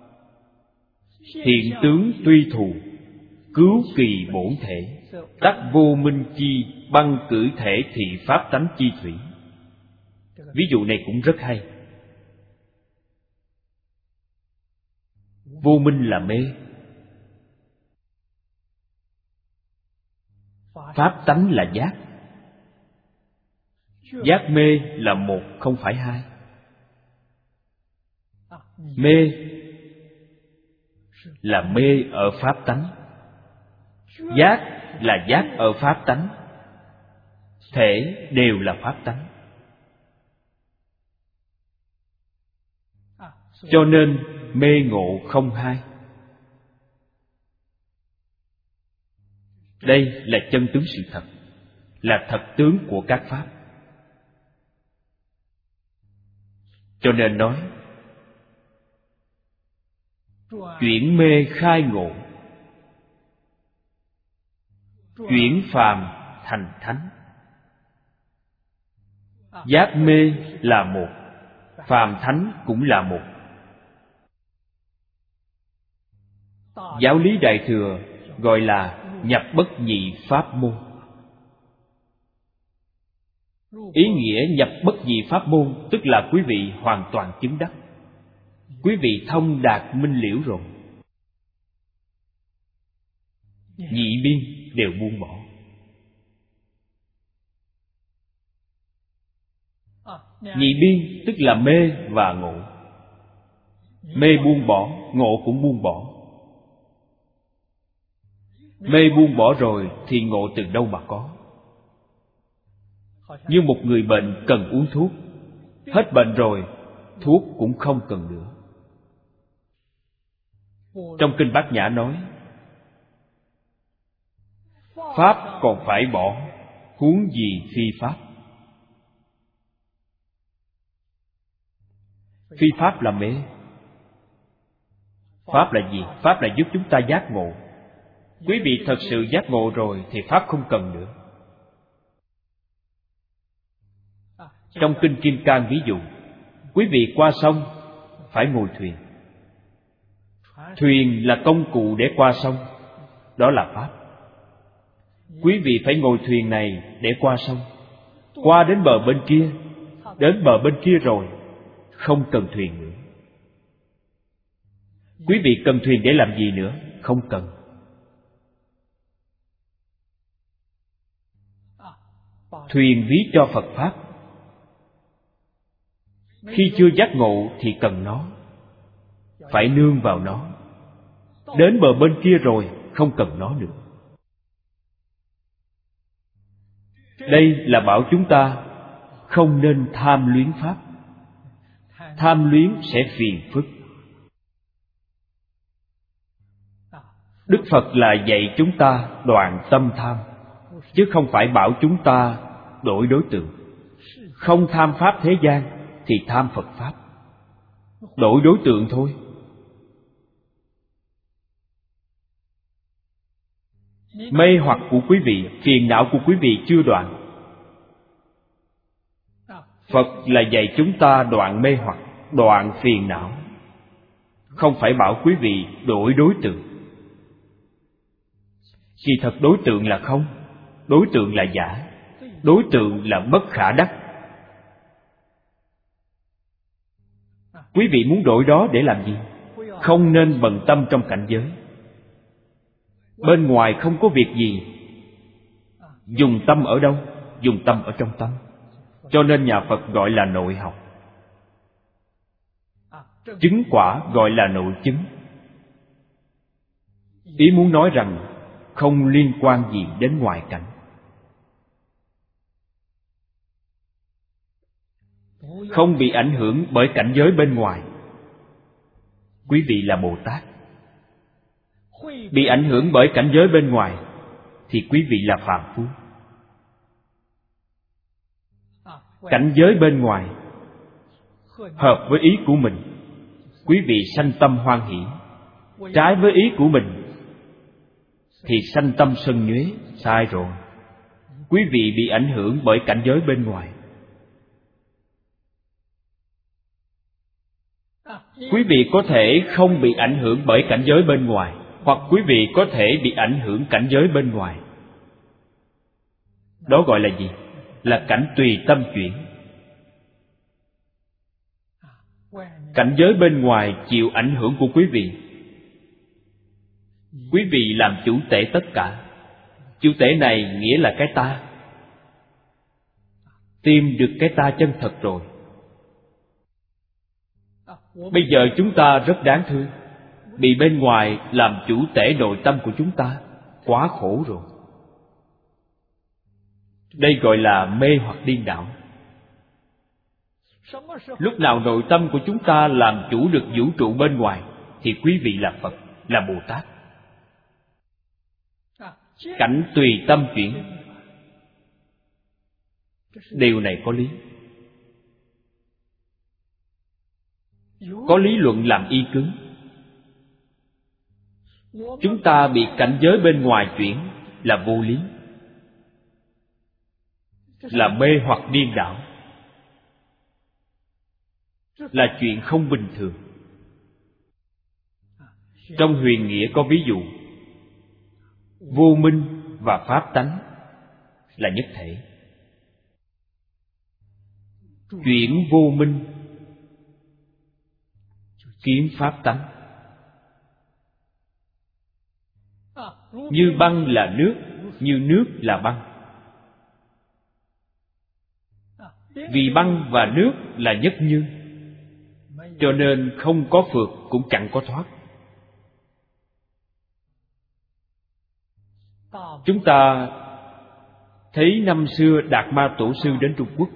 Hiện tướng tuy thù, cứu kỳ bổn thể. Tắc vô minh chi băng cử thể thị pháp tánh chi thủy. Ví dụ này cũng rất hay. Vô minh là mê, pháp tánh là giác. Giác mê là một, không phải hai. Mê là mê ở pháp tánh, giác là giác ở pháp tánh. Thể đều là pháp tánh. Cho nên mê ngộ không hai. Đây là chân tướng sự thật, là thật tướng của các pháp. Cho nên nói chuyển mê khai ngộ, chuyển phàm thành thánh. Giác mê là một, phàm thánh cũng là một. Giáo lý Đại Thừa gọi là nhập bất nhị pháp môn. Ý nghĩa nhập bất nhị pháp môn tức là quý vị hoàn toàn chứng đắc. Quý vị thông đạt minh liễu rồi. nhị biên đều buông bỏ. Nhị biên tức là mê và ngộ. Mê buông bỏ, ngộ cũng buông bỏ. Mê buông bỏ rồi thì ngộ từ đâu mà có? Như một người bệnh cần uống thuốc, hết bệnh rồi, thuốc cũng không cần nữa. Trong Kinh Bát Nhã nói, pháp còn phải bỏ, huống gì phi pháp. Phi pháp là mê. Pháp là gì? Pháp là giúp chúng ta giác ngộ. Quý vị thật sự giác ngộ rồi thì pháp không cần nữa. Trong Kinh Kim Cang ví dụ, quý vị qua sông phải ngồi thuyền. Thuyền là công cụ để qua sông, đó là pháp. Quý vị phải ngồi thuyền này để qua sông. Qua đến bờ bên kia, đến bờ bên kia rồi, không cần thuyền nữa. Quý vị cần thuyền để làm gì nữa? Không cần. Thuyền ví cho Phật Pháp. Khi chưa giác ngộ thì cần nó, phải nương vào nó. Đến bờ bên kia rồi, không cần nó nữa. Đây là bảo chúng ta không nên tham luyến Pháp. Tham luyến sẽ phiền phức. Đức Phật là dạy chúng ta đoạn tâm tham, chứ không phải bảo chúng ta đổi đối tượng. Không tham pháp thế gian thì tham Phật Pháp. Đổi đối tượng thôi. Mê hoặc của quý vị, phiền não của quý vị chưa đoạn. Phật là dạy chúng ta đoạn mê hoặc, đoạn phiền não. Không phải bảo quý vị đổi đối tượng. Kỳ thật đối tượng là không, đối tượng là giả, đối tượng là bất khả đắc. Quý vị muốn đổi đó để làm gì? Không nên bận tâm trong cảnh giới. Bên ngoài không có việc gì. Dùng tâm ở đâu? Dùng tâm ở trong tâm. Cho nên nhà Phật gọi là nội học. Chứng quả gọi là nội chứng. Ý muốn nói rằng không liên quan gì đến ngoại cảnh. Không bị ảnh hưởng bởi cảnh giới bên ngoài. Quý vị là Bồ Tát. Bị ảnh hưởng bởi cảnh giới bên ngoài thì quý vị là phàm phu. Cảnh giới bên ngoài hợp với ý của mình, quý vị sanh tâm hoan hỷ. Trái với ý của mình thì sanh tâm sân nhuế, sai rồi. Quý vị bị ảnh hưởng bởi cảnh giới bên ngoài. Quý vị có thể không bị ảnh hưởng bởi cảnh giới bên ngoài, hoặc quý vị có thể bị ảnh hưởng cảnh giới bên ngoài. Đó gọi là gì? Là cảnh tùy tâm chuyển. Cảnh giới bên ngoài chịu ảnh hưởng của quý vị. Quý vị làm chủ tể tất cả. Chủ tể này nghĩa là cái ta. Tìm được cái ta chân thật rồi. Bây giờ chúng ta rất đáng thương, bị bên ngoài làm chủ tể nội tâm của chúng ta. Quá khổ rồi. Đây gọi là mê hoặc điên đảo. Lúc nào nội tâm của chúng ta làm chủ được vũ trụ bên ngoài thì quý vị là Phật, là Bồ Tát. Cảnh tùy tâm chuyển. Điều này có lý. Có lý luận làm y cứ. Chúng ta bị cảnh giới bên ngoài chuyển là vô lý, là mê hoặc điên đảo, là chuyện không bình thường. Trong huyền nghĩa có ví dụ, vô minh và pháp tánh là nhất thể. Chuyển vô minh kiến pháp tánh. Như băng là nước, như nước là băng. Vì băng và nước là nhất như, cho nên không có phượt cũng chẳng có thoát. Chúng ta thấy năm xưa Đạt Ma Tổ sư đến Trung Quốc,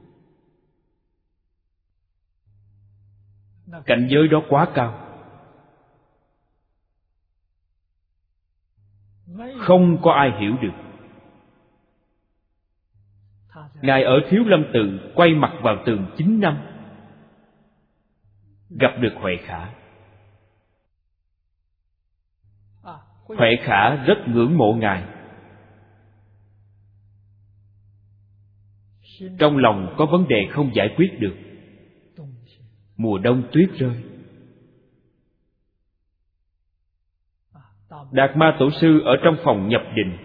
cảnh giới đó quá cao, không có ai hiểu được. Ngài ở Thiếu Lâm Tự quay mặt vào tường chín năm, gặp được Huệ Khả. Huệ Khả rất ngưỡng mộ Ngài, trong lòng có vấn đề không giải quyết được. Mùa đông tuyết rơi, Đạt Ma Tổ sư ở trong phòng nhập định,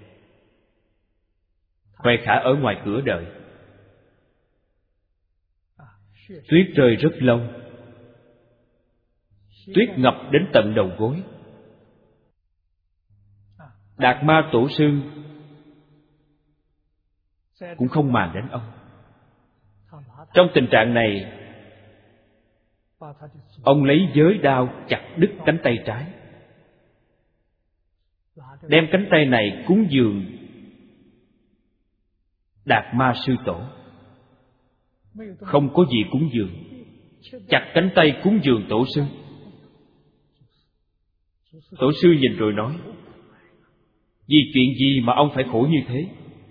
Huệ Khả ở ngoài cửa đợi. Tuyết rơi rất lâu, tuyết ngập đến tận đầu gối. Đạt Ma Tổ sư cũng không màng đến ông. Trong tình trạng này, ông lấy giới đao chặt đứt cánh tay trái, đem cánh tay này cúng dường Đạt Ma Sư Tổ. Không có gì cúng dường, chặt cánh tay cúng dường Tổ sư. Tổ sư nhìn rồi nói: vì chuyện gì mà ông phải khổ như thế?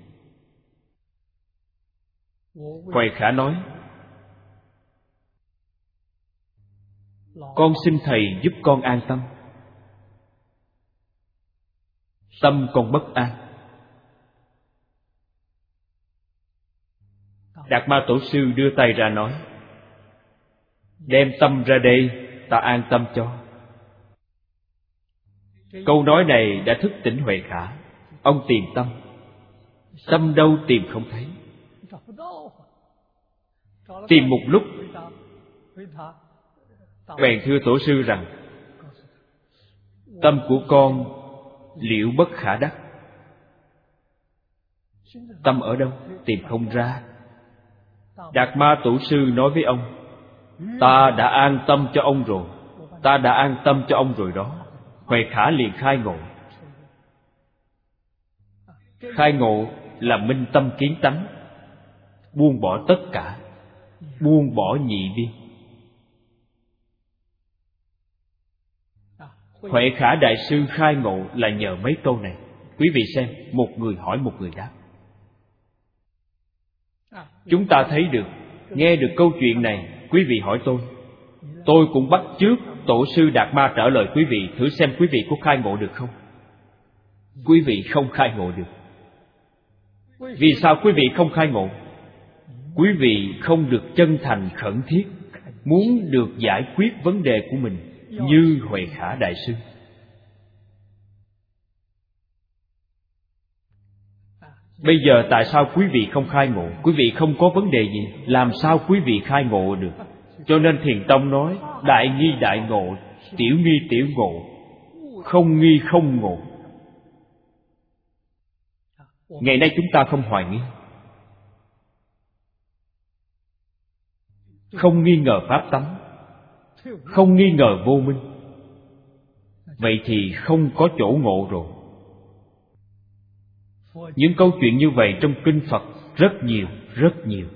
Huệ Khả nói: con xin thầy giúp con an tâm. Tâm con bất an. Đạt Ma Tổ sư đưa tay ra nói: đem tâm ra đây, ta an tâm cho. Câu nói này đã thức tỉnh Huệ Khả. Ông tìm tâm, tâm đâu tìm không thấy. Tìm một lúc, bèn thưa Tổ sư rằng: tâm của con liệu bất khả đắc. Tâm ở đâu? Tìm không ra. Đạt Ma Tổ sư nói với ông: ta đã an tâm cho ông rồi, ta đã an tâm cho ông rồi đó. Huệ Khả liền khai ngộ. Khai ngộ là minh tâm kiến tánh, buông bỏ tất cả, buông bỏ nhị biên. Huệ Khả Đại sư khai ngộ là nhờ mấy câu này. Quý vị xem, một người hỏi một người đáp. Chúng ta thấy được, nghe được câu chuyện này. Quý vị hỏi tôi, tôi cũng bắt chước Tổ sư Đạt Ma trả lời quý vị, thử xem quý vị có khai ngộ được không? Quý vị không khai ngộ được. Vì sao quý vị không khai ngộ? Quý vị không được chân thành khẩn thiết, muốn được giải quyết vấn đề của mình như Huệ Khả Đại sư. Bây giờ tại sao quý vị không khai ngộ? Quý vị không có vấn đề gì, làm sao quý vị khai ngộ được? Cho nên Thiền Tông nói: đại nghi đại ngộ, tiểu nghi tiểu ngộ, không nghi không ngộ. Ngày nay chúng ta không hoài nghi, không nghi ngờ pháp tánh, không nghi ngờ vô minh. Vậy thì không có chỗ ngộ rồi. Những câu chuyện như vậy trong kinh Phật rất nhiều, rất nhiều.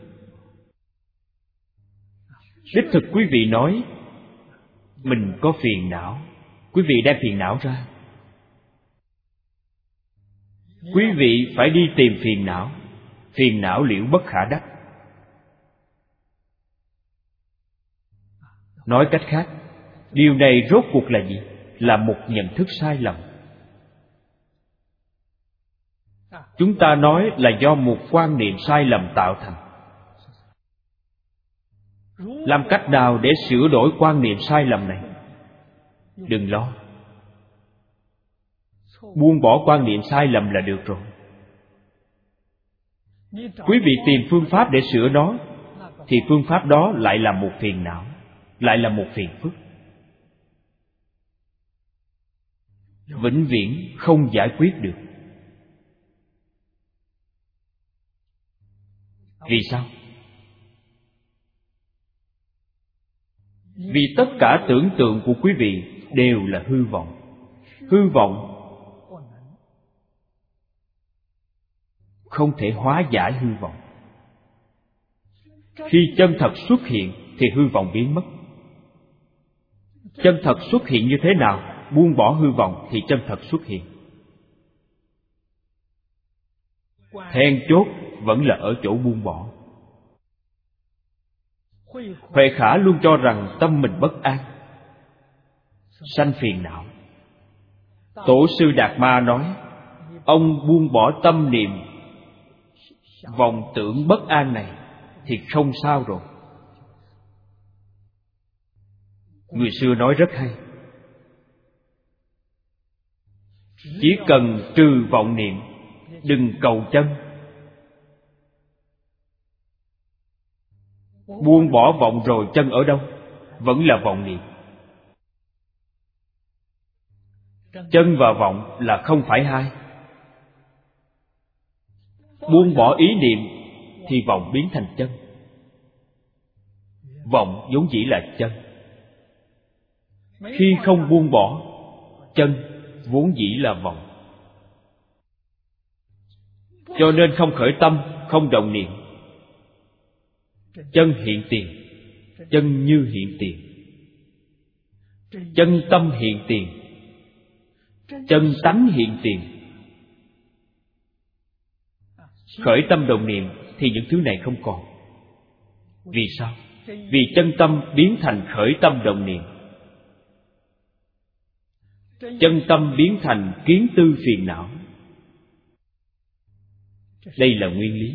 Đích thực quý vị nói mình có phiền não, quý vị đem phiền não ra. Quý vị phải đi tìm phiền não. Phiền não liễu bất khả đắc. Nói cách khác, điều này rốt cuộc là gì? Là một nhận thức sai lầm. Chúng ta nói là do một quan niệm sai lầm tạo thành. Làm cách nào để sửa đổi quan niệm sai lầm này? Đừng lo, buông bỏ quan niệm sai lầm là được rồi. Quý vị tìm phương pháp để sửa nó, thì phương pháp đó lại là một phiền não, lại là một phiền phức. vĩnh viễn không giải quyết được. Vì sao? Vì tất cả tưởng tượng của quý vị đều là hư vọng. Hư vọng không thể hóa giải hư vọng. Khi chân thật xuất hiện thì hư vọng biến mất. Chân thật xuất hiện như thế nào? Buông bỏ hư vọng thì chân thật xuất hiện. Then chốt vẫn là ở chỗ buông bỏ. Huệ Khả luôn cho rằng tâm mình bất an, sanh phiền não. Tổ sư Đạt Ma nói, ông buông bỏ tâm niệm vọng tưởng bất an này thì không sao rồi. Người xưa nói rất hay, chỉ cần trừ vọng niệm, đừng cầu chân. Buông bỏ vọng rồi chân ở đâu? Vẫn là vọng niệm. Chân và vọng là không phải hai. Buông bỏ ý niệm thì vọng biến thành chân. Vọng vốn dĩ là chân. Khi không buông bỏ, chân vốn dĩ là vọng. Cho nên không khởi tâm, không động niệm, chân hiện tiền, chân như hiện tiền. Chân tâm hiện tiền, chân tánh hiện tiền. Khởi tâm động niệm thì những thứ này không còn. Vì sao? Vì chân tâm biến thành khởi tâm động niệm. Chân tâm biến thành kiến tư phiền não. Đây là nguyên lý.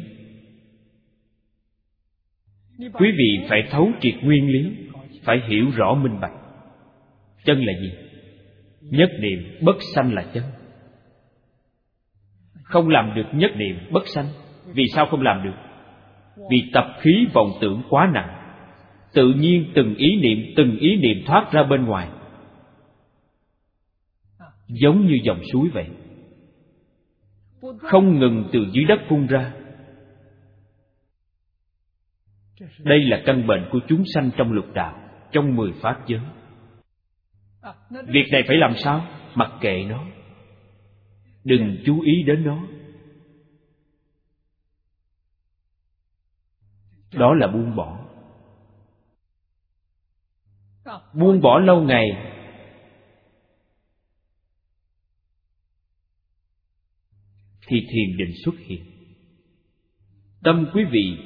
Quý vị phải thấu triệt nguyên lý, phải hiểu rõ minh bạch. Chân là gì? Nhất niệm bất sanh là chân. Không làm được nhất niệm bất sanh. Vì sao không làm được? Vì tập khí vọng tưởng quá nặng. Tự nhiên từng ý niệm, từng ý niệm thoát ra bên ngoài, giống như dòng suối vậy, không ngừng từ dưới đất phun ra. Đây là căn bệnh của chúng sanh trong lục đạo, trong mười pháp giới. Việc này phải làm sao? Mặc kệ nó, đừng chú ý đến nó. Đó là buông bỏ. Buông bỏ lâu ngày thì thiền định xuất hiện. Tâm quý vị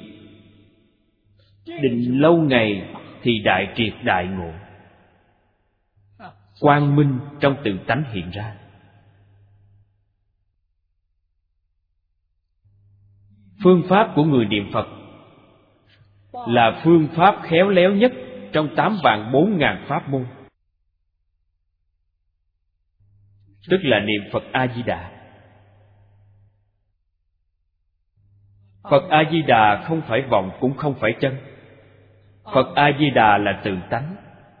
định lâu ngày thì đại triệt đại ngộ, quang minh trong tự tánh hiện ra. Phương pháp của người niệm Phật là phương pháp khéo léo nhất trong tám vạn bốn ngàn pháp môn, tức là niệm Phật A-di-đà. Phật A-di-đà không phải vọng cũng không phải chân. Phật A-di-đà là tự tánh.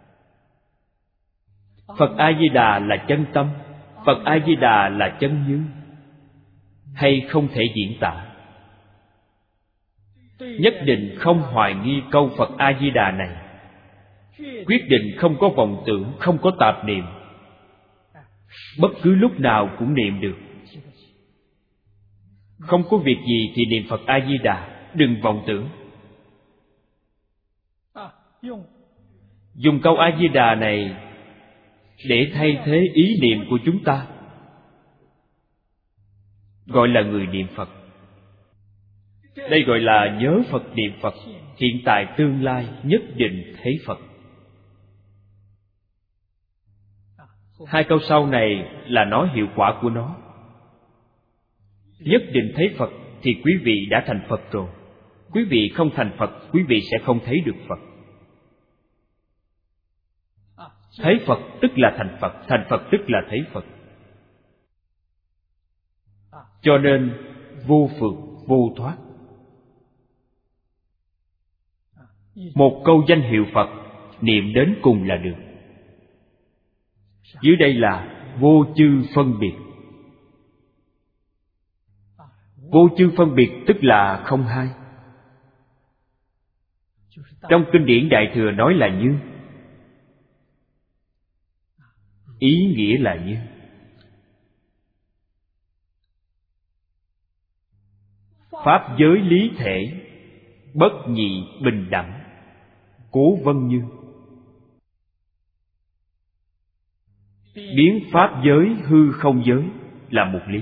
Phật A-di-đà là chân tâm. Phật A-di-đà là chân như, hay không thể diễn tả. Nhất định không hoài nghi câu Phật A-di-đà này. Quyết định không có vọng tưởng, không có tạp niệm. Bất cứ lúc nào cũng niệm được. Không có việc gì thì niệm Phật A-di-đà, đừng vọng tưởng. Dùng câu A-di-đà này để thay thế ý niệm của chúng ta, gọi là người niệm Phật. Đây gọi là nhớ Phật niệm Phật, hiện tại tương lai nhất định thấy Phật. Hai câu sau này là nói hiệu quả của nó. Nhất định thấy Phật thì quý vị đã thành Phật rồi. Quý vị không thành Phật, quý vị sẽ không thấy được Phật. Thấy Phật tức là thành Phật, thành Phật tức là thấy Phật. Cho nên vô phược, vô thoát. Một câu danh hiệu Phật niệm đến cùng là được. Dưới đây là vô chư phân biệt. Vô chư phân biệt tức là không hai. Trong kinh điển Đại Thừa nói là như, ý nghĩa là như. Pháp giới lý thể, bất nhị bình đẳng, cố vân như. Biến pháp giới hư không giới là một lý.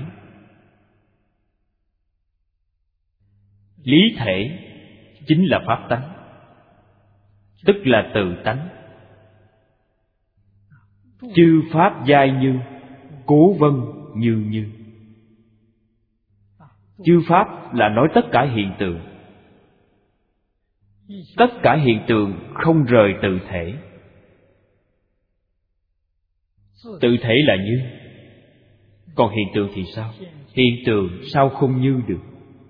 Lý thể chính là pháp tánh, tức là tự tánh. Chư pháp giai như, cố vân như như. Chư pháp là nói tất cả hiện tượng. Tất cả hiện tượng không rời tự thể. Tự thể là như. Còn hiện tượng thì sao? Hiện tượng sao không như được?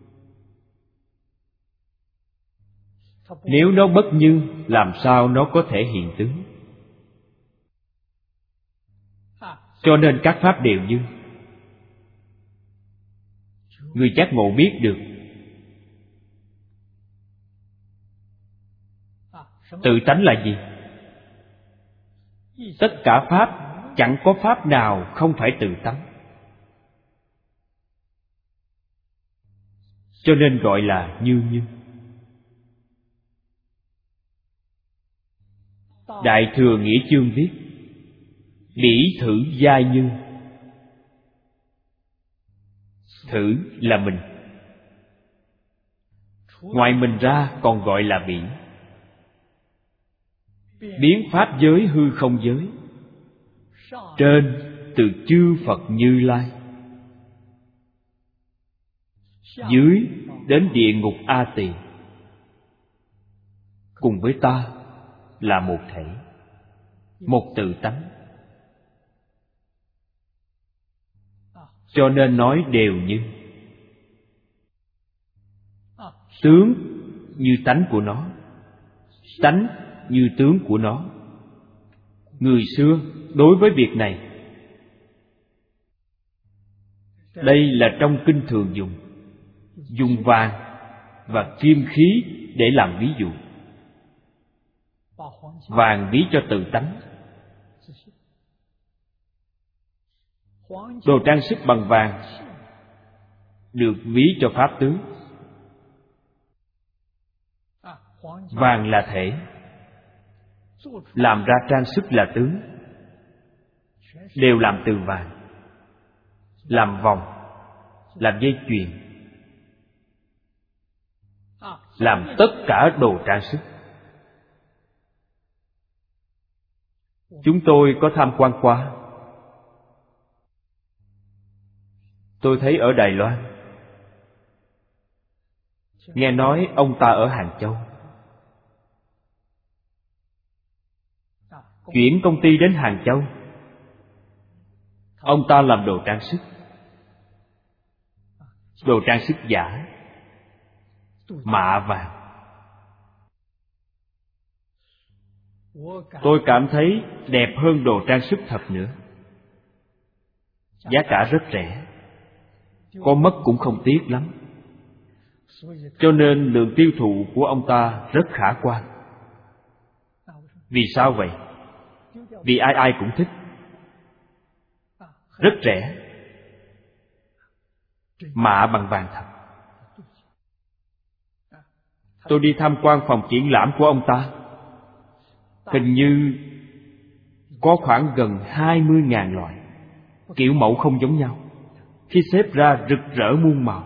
Nếu nó bất như, làm sao nó có thể hiện tướng? Cho nên các pháp đều như. Người giác ngộ biết được tự tánh là gì. Tất cả pháp, chẳng có pháp nào không phải tự tánh. Cho nên gọi là như như. Đại Thừa Nghĩa Chương viết: bỉ thử giai như. Thử là mình, ngoài mình ra còn gọi là bỉ. Biến pháp giới hư không giới, trên từ chư Phật Như Lai, dưới đến địa ngục A Tỳ, cùng với ta là một thể, một tự tánh. Cho nên nói đều như. Tướng như tánh của nó, tánh như tướng của nó. Người xưa đối với việc này, đây là trong kinh thường dùng, dùng vàng và kim khí để làm ví dụ. Vàng ví cho tự tánh. Đồ trang sức bằng vàng được ví cho pháp tướng. Vàng là thể, làm ra trang sức là tướng, đều làm từ vàng. Làm vòng, làm dây chuyền, làm tất cả đồ trang sức. Chúng tôi có tham quan qua. Tôi thấy ở Đài Loan, nghe nói ông ta ở Hàng Châu, chuyển công ty đến Hàng Châu. Ông ta làm đồ trang sức, đồ trang sức giả, mạ vàng. Tôi cảm thấy đẹp hơn đồ trang sức thật nữa. Giá cả rất rẻ, có mất cũng không tiếc lắm. Cho nên lượng tiêu thụ của ông ta rất khả quan. Vì sao vậy? Vì ai ai cũng thích. Rất rẻ, mạ bằng vàng thật. Tôi đi tham quan phòng triển lãm của ông ta, hình như có khoảng gần hai mươi ngàn loại, kiểu mẫu không giống nhau. Khi xếp ra rực rỡ muôn màu.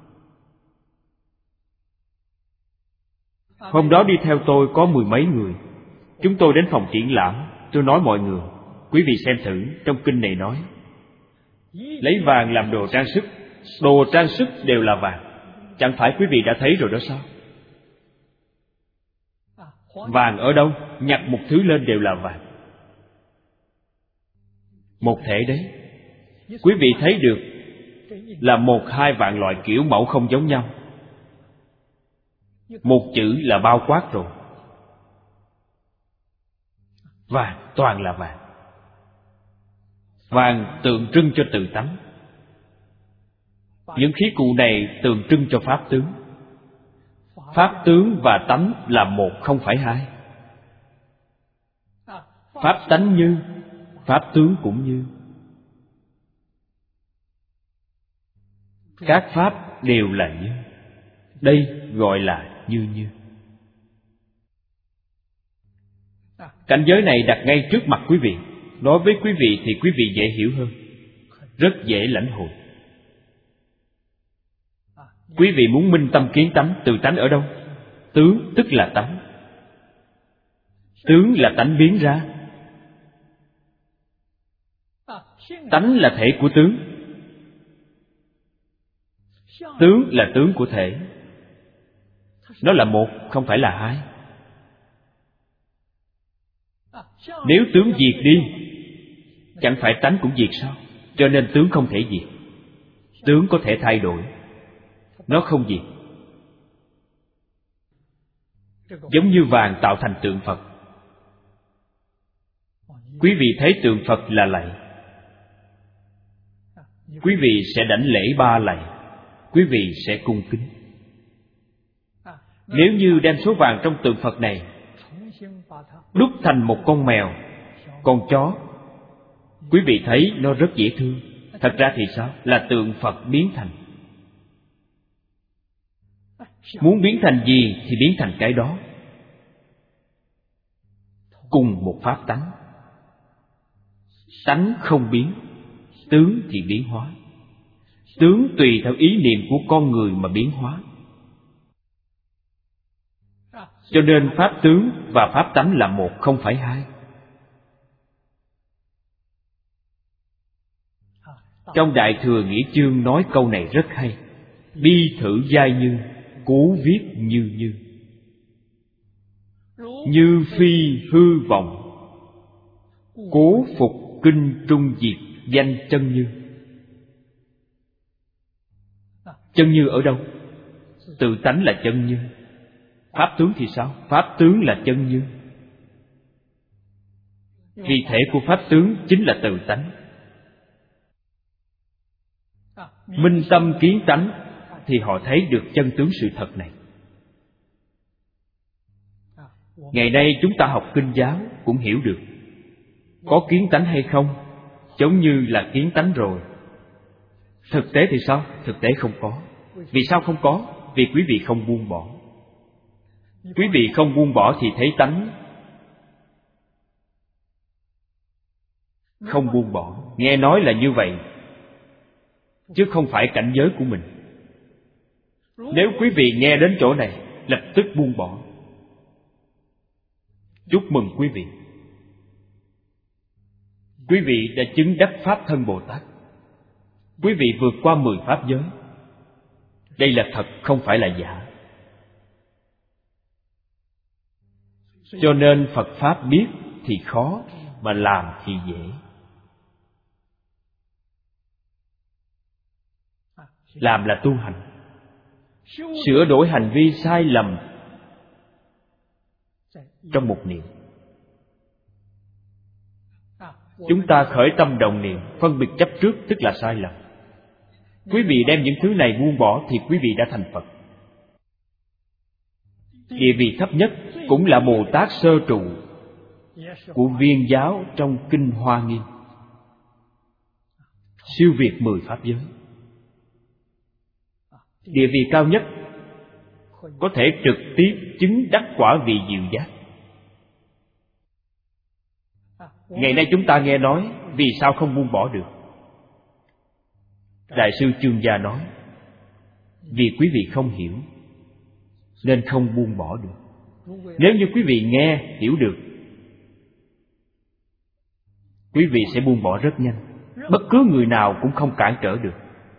Hôm đó đi theo tôi có mười mấy người. Chúng tôi đến phòng triển lãm. Tôi nói mọi người, quý vị xem thử, trong kinh này nói lấy vàng làm đồ trang sức, đồ trang sức đều là vàng. Chẳng phải quý vị đã thấy rồi đó sao? Vàng ở đâu? Nhặt một thứ lên đều là vàng. Một thể đấy, quý vị thấy được là một hai vạn loại kiểu mẫu không giống nhau. Một chữ là bao quát rồi. Vàng, toàn là vàng. Vàng tượng trưng cho tự tánh. Những khí cụ này tượng trưng cho pháp tướng. Pháp tướng và tánh là một, không phải hai. Pháp tánh như, pháp tướng cũng như. Các pháp đều là như. Đây gọi là như như. Cảnh giới này đặt ngay trước mặt quý vị. Nói với quý vị thì quý vị dễ hiểu hơn, rất dễ lãnh hội. Quý vị muốn minh tâm kiến tánh, tự tánh ở đâu? Tướng tức là tánh. Tướng là tánh biến ra. Tánh là thể của tướng. Tướng là tướng của thể. Nó là một, không phải là hai. Nếu tướng diệt đi, chẳng phải tánh cũng diệt sao? Cho nên tướng không thể diệt. Tướng có thể thay đổi, nó không diệt. Giống như vàng tạo thành tượng Phật. Quý vị thấy tượng Phật là lạy, quý vị sẽ đảnh lễ ba lạy, quý vị sẽ cung kính. Nếu như đem số vàng trong tượng Phật này đúc thành một con mèo, con chó, quý vị thấy nó rất dễ thương. Thật ra thì sao? Là tượng Phật biến thành. Muốn biến thành gì thì biến thành cái đó. Cùng một pháp tánh. Tánh không biến, tướng thì biến hóa. Tướng tùy theo ý niệm của con người mà biến hóa. Cho nên pháp tướng và pháp tánh là một, không phải hai. Trong Đại Thừa Nghĩa Chương nói câu này rất hay. Bi thử giai như, cố viết như như. Như phi hư vọng, cố phục kinh trung diệt danh chân như. Chân như ở đâu? Tự tánh là chân như. Pháp tướng thì sao? Pháp tướng là chân như. Vì thể của pháp tướng chính là tự tánh. Minh tâm kiến tánh thì họ thấy được chân tướng sự thật này. Ngày nay chúng ta học kinh giáo cũng hiểu được. Có kiến tánh hay không? Giống như là kiến tánh rồi. Thực tế thì sao? Thực tế không có. Vì sao không có? Vì quý vị không buông bỏ. Quý vị không buông bỏ thì thấy tánh. Không buông bỏ, nghe nói là như vậy, chứ không phải cảnh giới của mình. Nếu quý vị nghe đến chỗ này, lập tức buông bỏ. Chúc mừng quý vị. Quý vị đã chứng đắc Pháp Thân Bồ Tát. Quý vị vượt qua mười pháp giới. Đây là thật, không phải là giả. Cho nên Phật Pháp biết thì khó, mà làm thì dễ. Làm là tu hành, sửa đổi hành vi sai lầm trong một niệm. Chúng ta khởi tâm đồng niệm, phân biệt chấp trước tức là sai lầm. Quý vị đem những thứ này buông bỏ thì quý vị đã thành Phật. Địa vị thấp nhất cũng là Bồ Tát sơ trụ của Viên giáo trong Kinh Hoa Nghiêm, siêu việt mười pháp giới. Địa vị cao nhất có thể trực tiếp chứng đắc quả vị diệu giác. Ngày nay chúng ta nghe nói, vì sao không buông bỏ được? Đại sư Chương Gia nói, vì quý vị không hiểu nên không buông bỏ được. Nếu như quý vị nghe, hiểu được, quý vị sẽ buông bỏ rất nhanh. Bất cứ người nào cũng không cản trở được.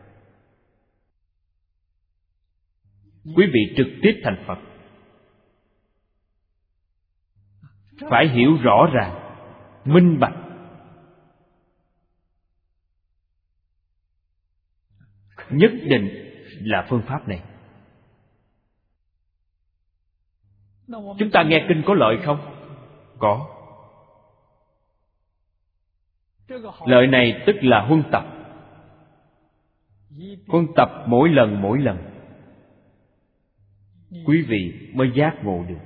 Quý vị trực tiếp thành Phật. Phải hiểu rõ ràng, minh bạch. Nhất định là phương pháp này. Chúng ta nghe kinh có lợi không? Có. Lợi này tức là huân tập. Huân tập mỗi lần mỗi lần, quý vị mới giác ngộ được.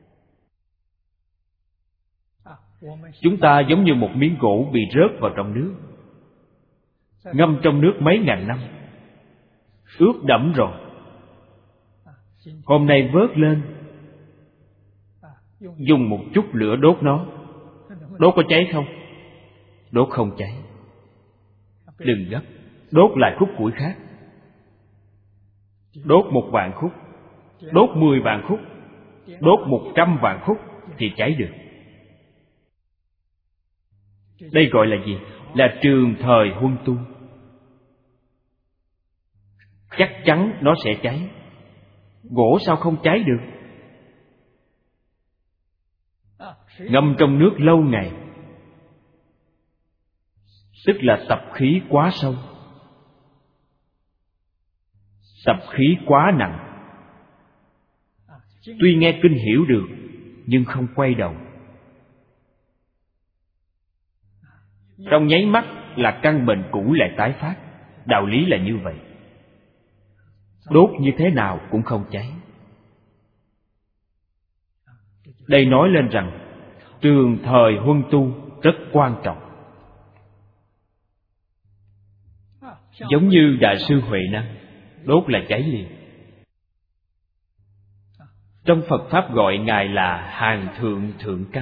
Chúng ta giống như một miếng gỗ bị rớt vào trong nước, ngâm trong nước mấy ngàn năm, ướt đẫm rồi. Hôm nay vớt lên, dùng một chút lửa đốt nó, đốt có cháy không? Đốt không cháy. Đừng gấp, đốt lại khúc củi khác. Đốt một vạn khúc, đốt mười vạn khúc, đốt một trăm vạn khúc thì cháy được. Đây gọi là gì? Là trường thời huân tu. Chắc chắn nó sẽ cháy. Gỗ sao không cháy được? Ngâm trong nước lâu ngày, tức là tập khí quá sâu, tập khí quá nặng. Tuy nghe kinh hiểu được, nhưng không quay đầu. Trong nháy mắt là căn bệnh cũ lại tái phát. Đạo lý là như vậy. Đốt như thế nào cũng không cháy. Đây nói lên rằng trường thời huân tu rất quan trọng. Giống như Đại sư Huệ Năng, đốt là cháy liền. Trong Phật Pháp gọi Ngài là hàng thượng thượng căn.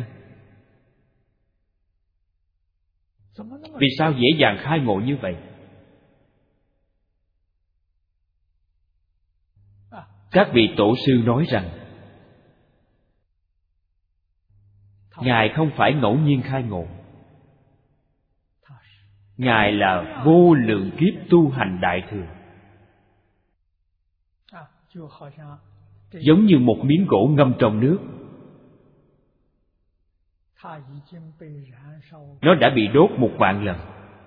Vì sao dễ dàng khai ngộ như vậy? Các vị tổ sư nói rằng Ngài không phải ngẫu nhiên khai ngộ. Ngài là vô lượng kiếp tu hành đại thừa. Giống như một miếng gỗ ngâm trong nước, nó đã bị đốt một vạn lần.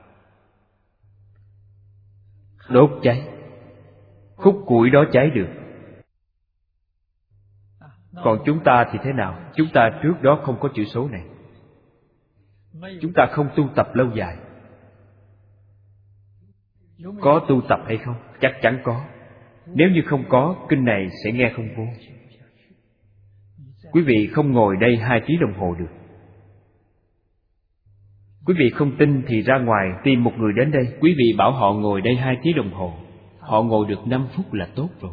Đốt cháy, khúc củi đó cháy được. Còn chúng ta thì thế nào? Chúng ta trước đó không có chữ số này. Chúng ta không tu tập lâu dài. Có tu tập hay không? Chắc chắn có. Nếu như không có, kinh này sẽ nghe không vô. Quý vị không ngồi đây hai tiếng đồng hồ được. Quý vị không tin thì ra ngoài tìm một người đến đây. Quý vị bảo họ ngồi đây hai tiếng đồng hồ, họ ngồi được năm phút là tốt rồi.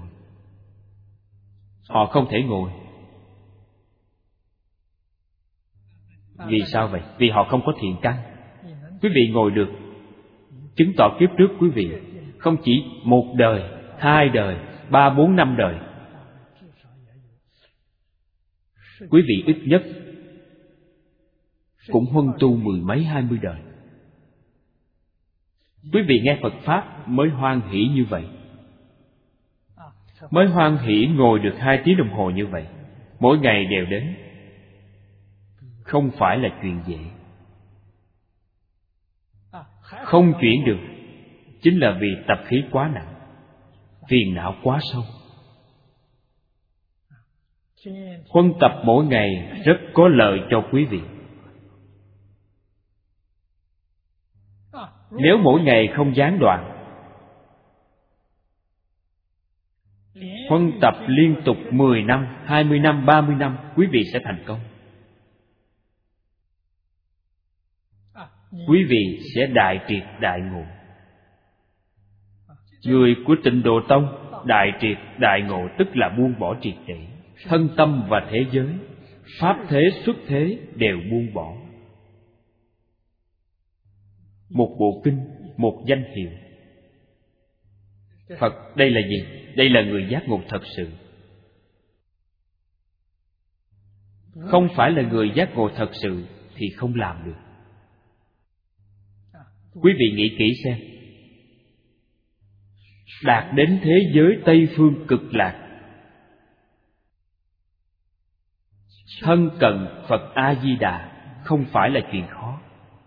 Họ không thể ngồi. Vì sao vậy? Vì họ không có thiện căn. Quý vị ngồi được, chứng tỏ kiếp trước quý vị không chỉ một đời, hai đời, ba, bốn, năm đời. Quý vị ít nhất cũng huân tu mười mấy hai mươi đời. Quý vị nghe Phật Pháp mới hoan hỷ như vậy, mới hoan hỷ ngồi được hai tiếng đồng hồ như vậy, mỗi ngày đều đến. Không phải là chuyện dễ. Không chuyển được chính là vì tập khí quá nặng, phiền não quá sâu. Huân tập mỗi ngày rất có lợi cho quý vị. Nếu mỗi ngày không gián đoạn, huân tập liên tục mười năm, hai mươi năm, ba mươi năm, quý vị sẽ thành công. Quý vị sẽ đại triệt đại ngộ. Người của Tịnh Độ Tông đại triệt đại ngộ tức là buông bỏ triệt để. Thân tâm và thế giới, pháp thế xuất thế đều buông bỏ. Một bộ kinh, một danh hiệu. Phật đây là gì? Đây là người giác ngộ thật sự. Không phải là người giác ngộ thật sự thì không làm được. Quý vị nghĩ kỹ xem, đạt đến thế giới Tây Phương cực lạc, thân cận Phật A-di-đà không phải là chuyện khó.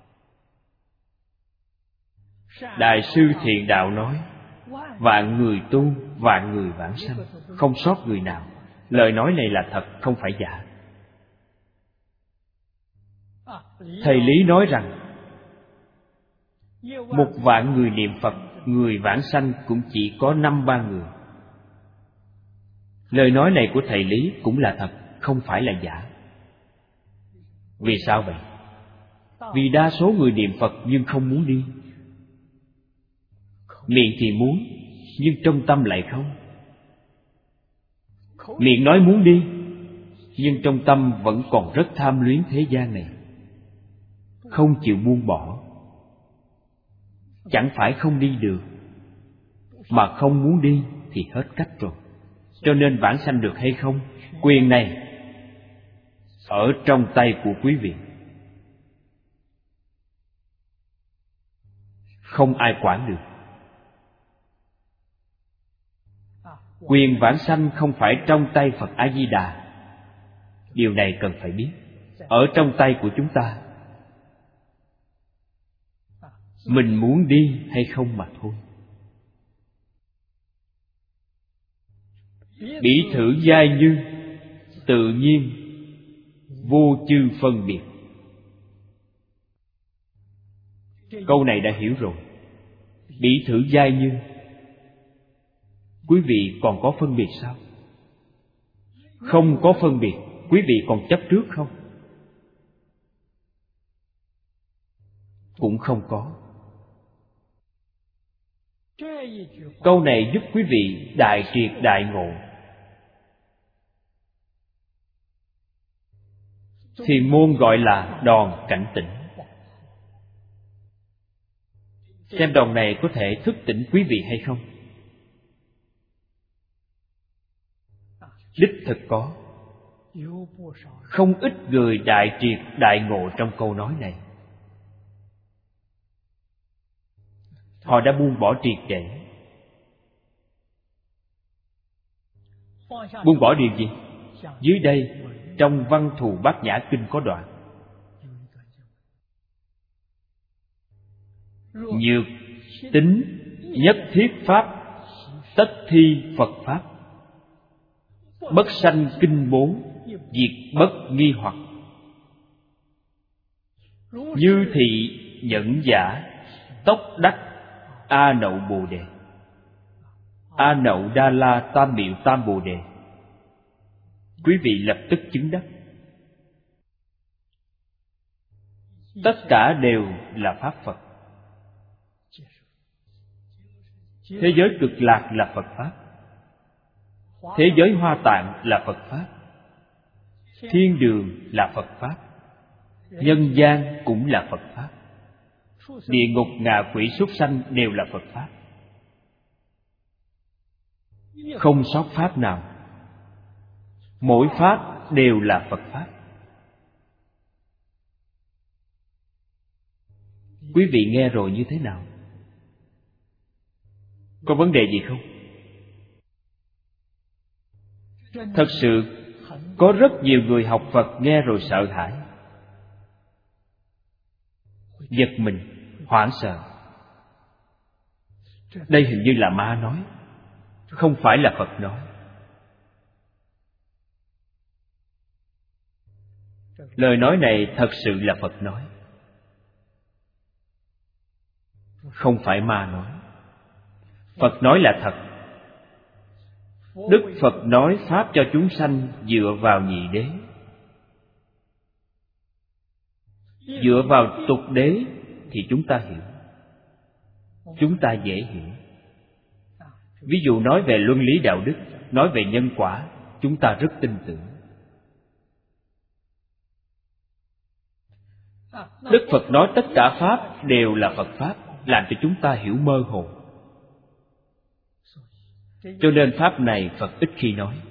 Đại sư Thiện Đạo nói, vạn người tu, vạn người vãng sanh, không sót người nào. Lời nói này là thật, không phải giả. Thầy Lý nói rằng Một vạn người niệm Phật, người vãng sanh cũng chỉ có năm ba người. Lời nói này của thầy Lý cũng là thật, không phải là giả. Vì sao vậy? Vì đa số người niệm Phật nhưng không muốn đi. Miệng thì muốn, nhưng trong tâm lại không. Miệng nói muốn đi, nhưng trong tâm vẫn còn rất tham luyến thế gian này, không chịu buông bỏ. Chẳng phải không đi được, mà không muốn đi thì hết cách rồi. Cho nên vãng sanh được hay không, quyền này ở trong tay của quý vị, không ai quản được. Quyền vãng sanh không phải trong tay Phật A Di Đà. Điều này cần phải biết, ở trong tay của chúng ta. Mình muốn đi hay không mà thôi. Bỉ thử giai như, tự nhiên vô chư phân biệt. Câu này đã hiểu rồi. Bỉ thử giai như, quý vị còn có phân biệt sao? Không có phân biệt, quý vị còn chấp trước không? Cũng không có. Câu này giúp quý vị đại triệt đại ngộ, thì môn gọi là đòn cảnh tỉnh. Xem đòn này có thể thức tỉnh quý vị hay không? Đích thực có. Không ít người đại triệt đại ngộ trong câu nói này. Họ đã buông bỏ triệt để. Buông bỏ điều gì? Dưới đây, trong Văn Thù Bát Nhã Kinh có đoạn: nhược tính nhất thiết pháp, tất thi Phật pháp. Bất sanh kinh bốn, diệt bất nghi hoặc. Như thị nhẫn giả, tốc đắc A Nậu Bồ Đề. A Nậu Đa La Tam Miệu Tam Bồ Đề. Quý vị lập tức chứng đắc. Tất cả đều là Pháp Phật. Thế giới Cực Lạc là Phật Pháp. Thế giới Hoa Tạng là Phật Pháp. Thiên đường là Phật Pháp. Nhân gian cũng là Phật Pháp. Địa ngục, ngạ quỷ, súc sanh đều là Phật Pháp. Không sót Pháp nào. Mỗi Pháp đều là Phật Pháp. Quý vị nghe rồi như thế nào? Có vấn đề gì không? Thật sự, có rất nhiều người học Phật nghe rồi sợ hãi, giật mình, hoảng sợ. Đây hình như là ma nói, không phải là Phật nói. Lời nói này thật sự là Phật nói, không phải ma nói. Phật nói là thật. Đức Phật nói Pháp cho chúng sanh dựa vào nhị đế. Dựa vào tục đế thì chúng ta hiểu, chúng ta dễ hiểu. Ví dụ nói về luân lý đạo đức, nói về nhân quả, chúng ta rất tin tưởng. Đức Phật nói tất cả Pháp đều là Phật Pháp, làm cho chúng ta hiểu mơ hồ. Cho nên Pháp này Phật ít khi nói.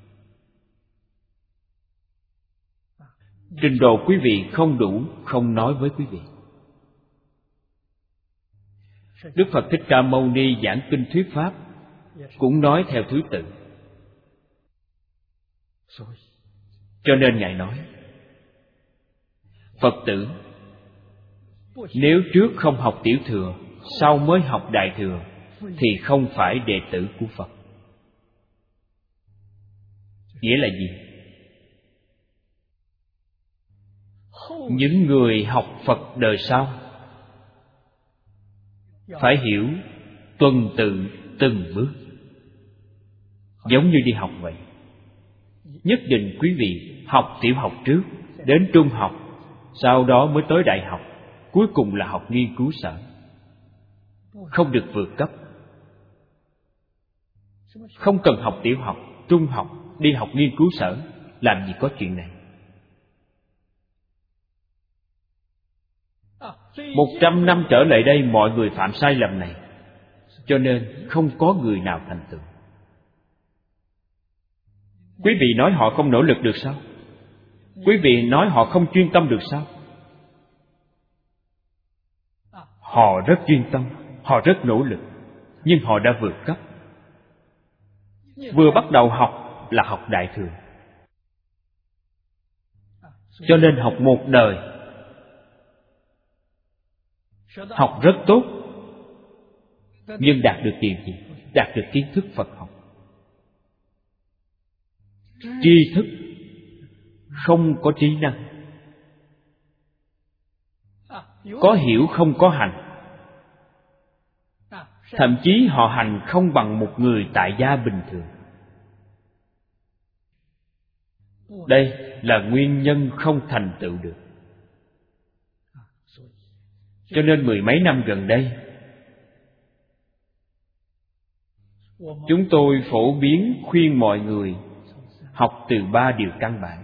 Trình độ quý vị không đủ, không nói với quý vị. Đức Phật Thích Ca Mâu Ni giảng kinh thuyết Pháp cũng nói theo thứ tự. Cho nên Ngài nói: Phật tử, nếu trước không học tiểu thừa, sau mới học đại thừa, thì không phải đệ tử của Phật. Nghĩa là gì? Những người học Phật đời sau phải hiểu tuần tự từng bước, giống như đi học vậy. Nhất định quý vị học tiểu học trước, đến trung học, sau đó mới tới đại học, cuối cùng là học nghiên cứu sở. Không được vượt cấp. Không cần học tiểu học, trung học, đi học nghiên cứu sở. Làm gì có chuyện này. Một trăm năm trở lại đây mọi người phạm sai lầm này, cho nên không có người nào thành tựu. Quý vị nói họ không nỗ lực được sao? Quý vị nói họ không chuyên tâm được sao? Họ rất chuyên tâm, họ rất nỗ lực, nhưng họ đã vượt cấp. Vừa bắt đầu học là học đại thừa, cho nên học một đời, học rất tốt, nhưng đạt được điều gì? Đạt được kiến thức Phật học. Tri thức, không có trí năng. Có hiểu không có hành. Thậm chí họ hành không bằng một người tại gia bình thường. Đây là nguyên nhân không thành tựu được. Cho nên mười mấy năm gần đây, chúng tôi phổ biến khuyên mọi người học từ ba điều căn bản.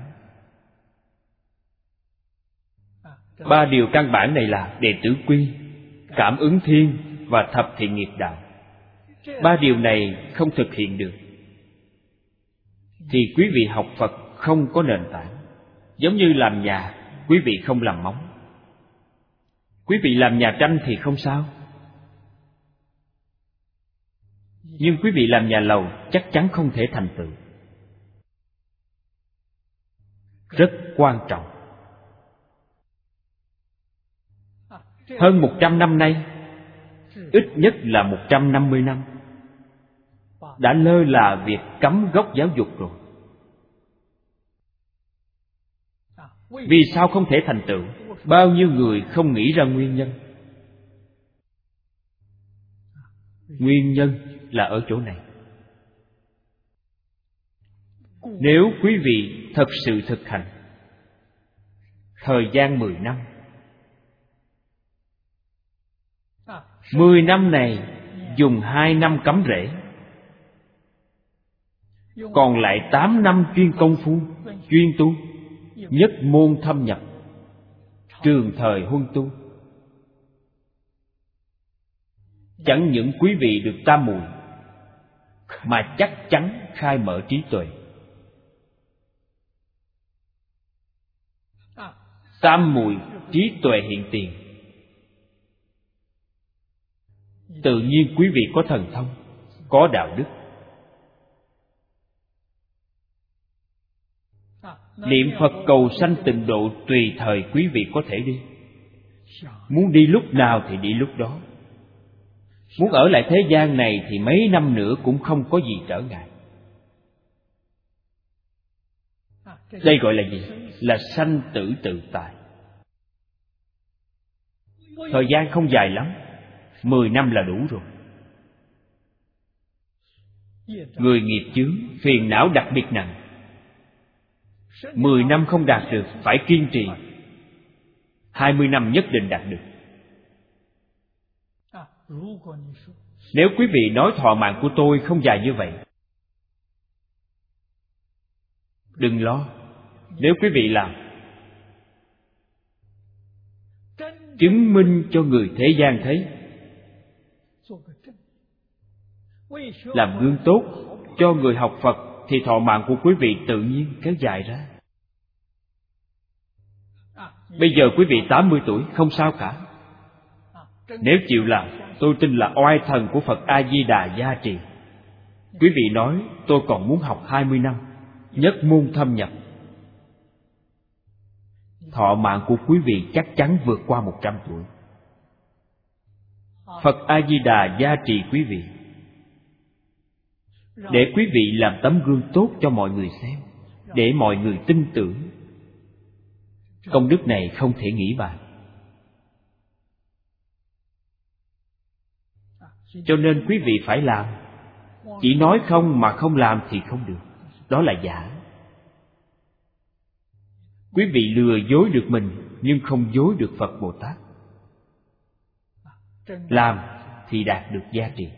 Ba điều căn bản này là đệ tử quy, cảm ứng thiên và thập thiện nghiệp đạo. Ba điều này không thực hiện được thì quý vị học Phật không có nền tảng. Giống như làm nhà, quý vị không làm móng. Quý vị làm nhà tranh thì không sao, nhưng quý vị làm nhà lầu chắc chắn không thể thành tựu. Rất quan trọng. Hơn một trăm năm nay, ít nhất là một trăm năm mươi năm, đã lơ là việc cấm gốc giáo dục rồi. Vì sao không thể thành tựu? Bao nhiêu người không nghĩ ra nguyên nhân. Nguyên nhân là ở chỗ này. Nếu quý vị thật sự thực hành thời gian mười năm, mười năm này dùng hai năm cắm rễ, còn lại tám năm chuyên công phu, chuyên tu, nhất môn thâm nhập, trường thời huân tu, chẳng những quý vị được tam muội, mà chắc chắn khai mở trí tuệ. Tam muội trí tuệ hiện tiền, tự nhiên quý vị có thần thông, có đạo đức. Niệm Phật cầu sanh tịnh độ tùy thời quý vị có thể đi. Muốn đi lúc nào thì đi lúc đó. Muốn ở lại thế gian này thì mấy năm nữa cũng không có gì trở ngại. Đây gọi là gì? Là sanh tử tự tại. Thời gian không dài lắm, mười năm là đủ rồi. Người nghiệp chướng, phiền não đặc biệt nặng, mười năm không đạt được, phải kiên trì, hai mươi năm nhất định đạt được. Nếu quý vị nói thọ mạng của tôi không dài như vậy, đừng lo. Nếu quý vị làm, chứng minh cho người thế gian thấy, làm gương tốt cho người học Phật, thì thọ mạng của quý vị tự nhiên kéo dài ra. Bây giờ quý vị tám mươi tuổi, không sao cả. Nếu chịu làm, tôi tin là oai thần của Phật A-di-đà gia trì. Quý vị nói tôi còn muốn học hai mươi năm, nhất môn thâm nhập, thọ mạng của quý vị chắc chắn vượt qua một trăm tuổi. Phật A-di-đà gia trì quý vị, để quý vị làm tấm gương tốt cho mọi người xem, để mọi người tin tưởng. Công đức này không thể nghĩ bàn. Cho nên quý vị phải làm. Chỉ nói không mà không làm thì không được. Đó là giả. Quý vị lừa dối được mình, nhưng không dối được Phật Bồ Tát. Làm thì đạt được giá trị.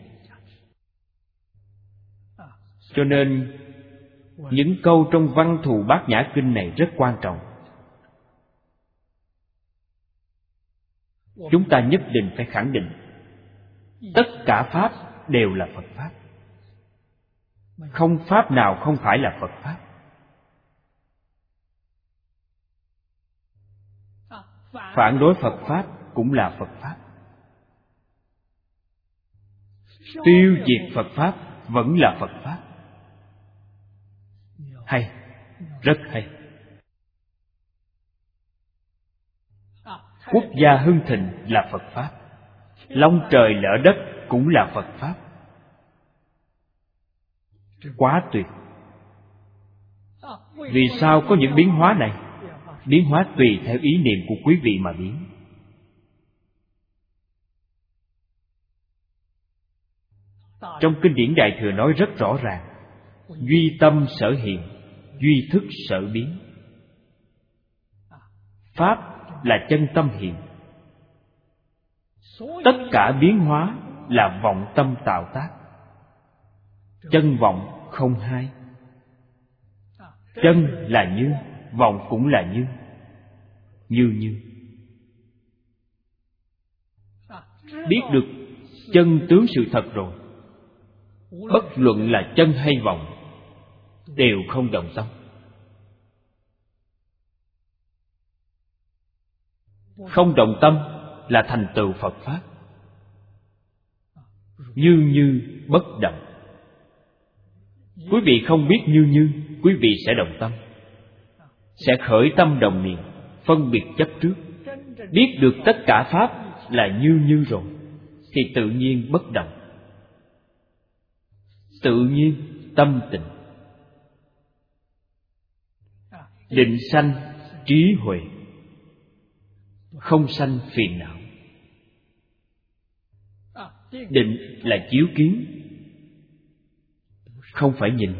Cho nên những câu trong Văn Thù Bát Nhã Kinh này rất quan trọng. Chúng ta nhất định phải khẳng định tất cả Pháp đều là Phật Pháp. Không Pháp nào không phải là Phật Pháp. Phản đối Phật Pháp cũng là Phật Pháp. Tiêu diệt Phật Pháp vẫn là Phật Pháp. Hay, rất hay. Quốc gia hưng thịnh là Phật Pháp. Long trời lỡ đất cũng là Phật Pháp. Quá tuyệt. Vì sao có những biến hóa này? Biến hóa tùy theo ý niệm của quý vị mà biến. Trong kinh điển Đại Thừa nói rất rõ ràng: duy tâm sở hiện, duy thức sở biến. Pháp là chân tâm hiện. Tất cả biến hóa là vọng tâm tạo tác. Chân vọng không hai. Chân là như, vọng cũng là như. Như như. Biết được chân tướng sự thật rồi, bất luận là chân hay vọng đều không động tâm. Không động tâm là thành tựu Phật Pháp. Như như bất động. Quý vị không biết như như, quý vị sẽ động tâm, sẽ khởi tâm đồng niệm, phân biệt chấp trước. Biết được tất cả Pháp là như như rồi thì tự nhiên bất động, tự nhiên tâm tịnh, định sanh trí huệ, không sanh phiền não. Định là chiếu kiến, không phải nhìn.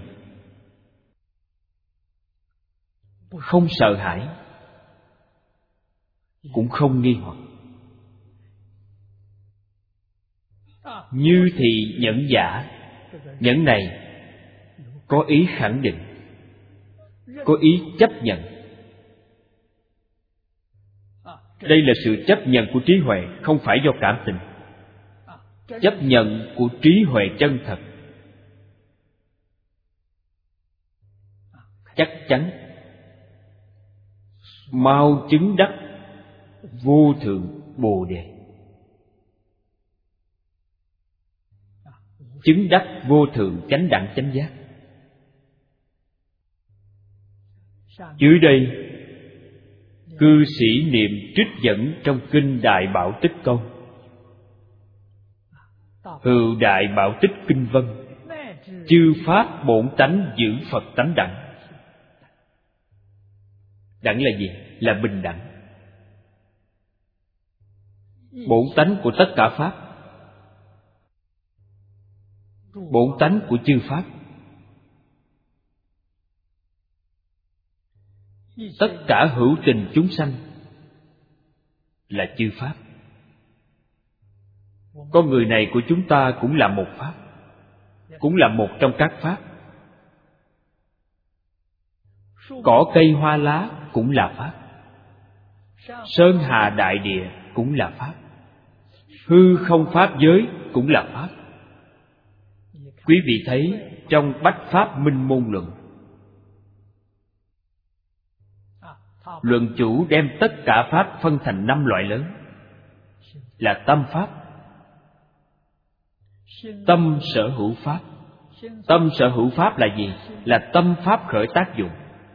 Không sợ hãi, cũng không nghi hoặc. Như thì nhẫn giả. Nhẫn này có ý khẳng định, có ý chấp nhận. Đây là sự chấp nhận của trí huệ, không phải do cảm tình. Chấp nhận của trí huệ chân thật. Chắc chắn mau chứng đắc vô thượng Bồ Đề. Chứng đắc vô thượng chánh đẳng chánh giác. Dưới đây cư sĩ niệm trích dẫn trong kinh Đại Bảo Tích câu: Hữu Đại Bảo Tích kinh vân, chư pháp bổn tánh giữ Phật tánh đẳng. Đẳng là gì? Là bình đẳng. Bổn tánh của tất cả pháp, bổn tánh của chư pháp. Tất cả hữu tình chúng sanh là chư pháp. Con người này của chúng ta cũng là một pháp, cũng là một trong các pháp. Cỏ cây hoa lá cũng là pháp. Sơn hà đại địa cũng là pháp. Hư không pháp giới cũng là pháp. Quý vị thấy trong Bách Pháp Minh Môn Luận, luận chủ đem tất cả pháp phân thành năm loại lớn, là tâm pháp, tâm sở hữu pháp. Tâm sở hữu pháp là gì? Là tâm pháp khởi tác dụng.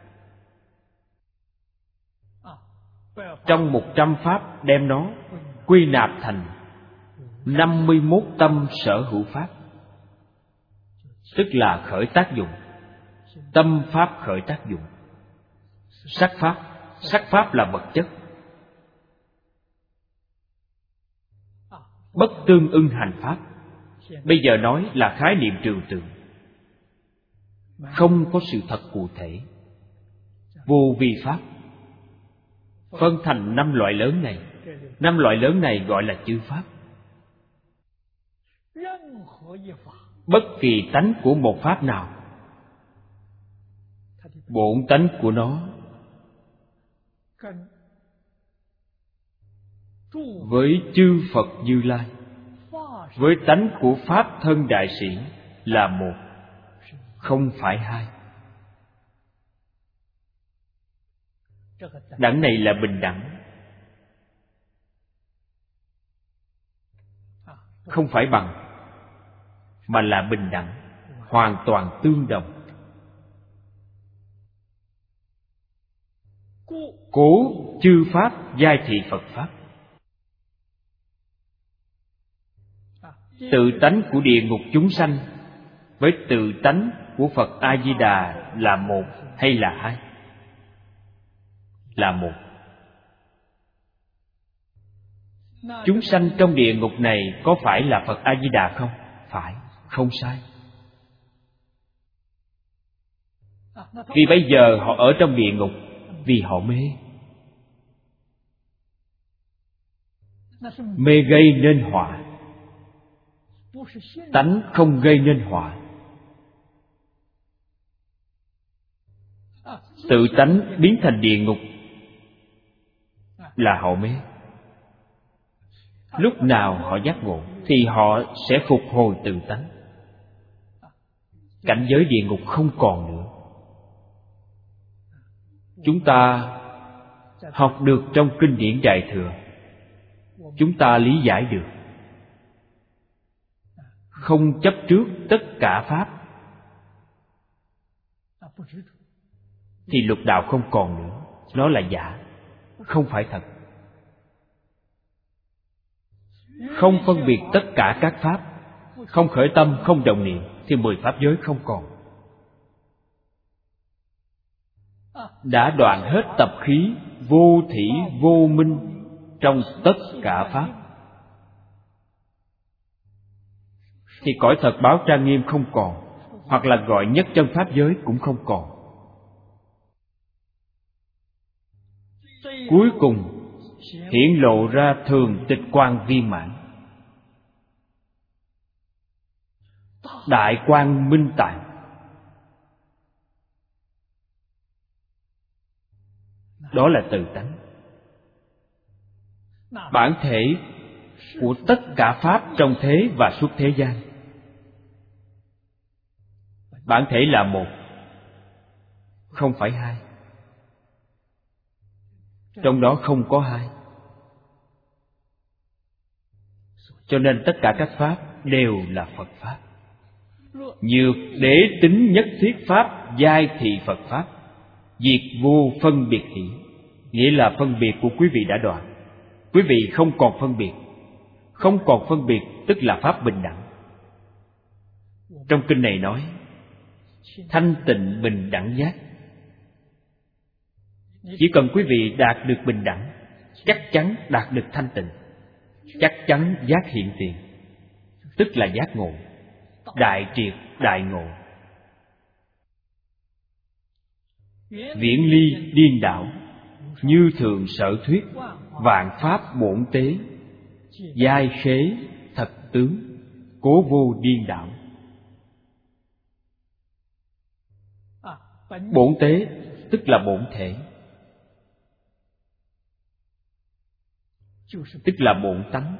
Trong một trăm pháp đem nó quy nạp thành năm mươi mốt tâm sở hữu pháp, tức là khởi tác dụng. Tâm pháp khởi tác dụng. Sắc pháp, sắc pháp là vật chất. Bất tương ưng hành pháp, Bây giờ nói là khái niệm trừu tượng, không có sự thật cụ thể. Vô vi pháp phân thành năm loại lớn này. Năm loại lớn này gọi là chư pháp. Bất kỳ tánh của một pháp nào, bổn tánh của nó với chư Phật Như Lai, với tánh của Pháp Thân Đại Sĩ là một, không phải hai. Đẳng này là bình đẳng, không phải bằng, mà là bình đẳng, hoàn toàn tương đồng. Cố chư pháp giai thị Phật pháp. Tự tánh của địa ngục chúng sanh với tự tánh của Phật A Di Đà là một hay là hai? Là một. Chúng sanh trong địa ngục này có phải là Phật A Di Đà không? Phải, không sai. Vì bây giờ họ ở trong địa ngục vì họ mê. Mê gây nên họa, tánh không gây nên họa. Tự tánh biến thành địa ngục là họ mê. Lúc nào họ giác ngộ thì họ sẽ phục hồi tự tánh. Cảnh giới địa ngục không còn nữa. Chúng ta học được trong kinh điển Đại Thừa, chúng ta lý giải được. Không chấp trước tất cả pháp thì lục đạo không còn nữa. Nó là giả, không phải thật. Không phân biệt tất cả các pháp, không khởi tâm, không động niệm thì mười pháp giới không còn. Đã đoạn hết tập khí vô thỉ vô minh trong tất cả pháp thì cõi thật báo trang nghiêm không còn, hoặc là gọi nhất chân pháp giới cũng không còn. Cuối cùng hiển lộ ra thường tịch quang viên mãn, đại quang minh tạng. Đó là tự tánh, bản thể của tất cả pháp trong thế và suốt thế gian. Bản thể là một, không phải hai. Trong đó không có hai. Cho nên tất cả các pháp đều là Phật pháp. Nhược đế tính nhất thiết pháp giai thị Phật pháp, diệt vô phân biệt hỷ. Nghĩa là phân biệt của quý vị đã đoạn. Quý vị không còn phân biệt. Không còn phân biệt tức là pháp bình đẳng. Trong kinh này nói thanh tịnh bình đẳng giác. Chỉ cần quý vị đạt được bình đẳng, chắc chắn đạt được thanh tịnh, chắc chắn giác hiện tiền, tức là giác ngộ, đại triệt đại ngộ. Viễn ly điên đảo, như thường sở thuyết, vạn pháp bổn tế, giai khế thật tướng, cố vô điên đảo. Bổn tế tức là bổn thể, tức là bổn tánh.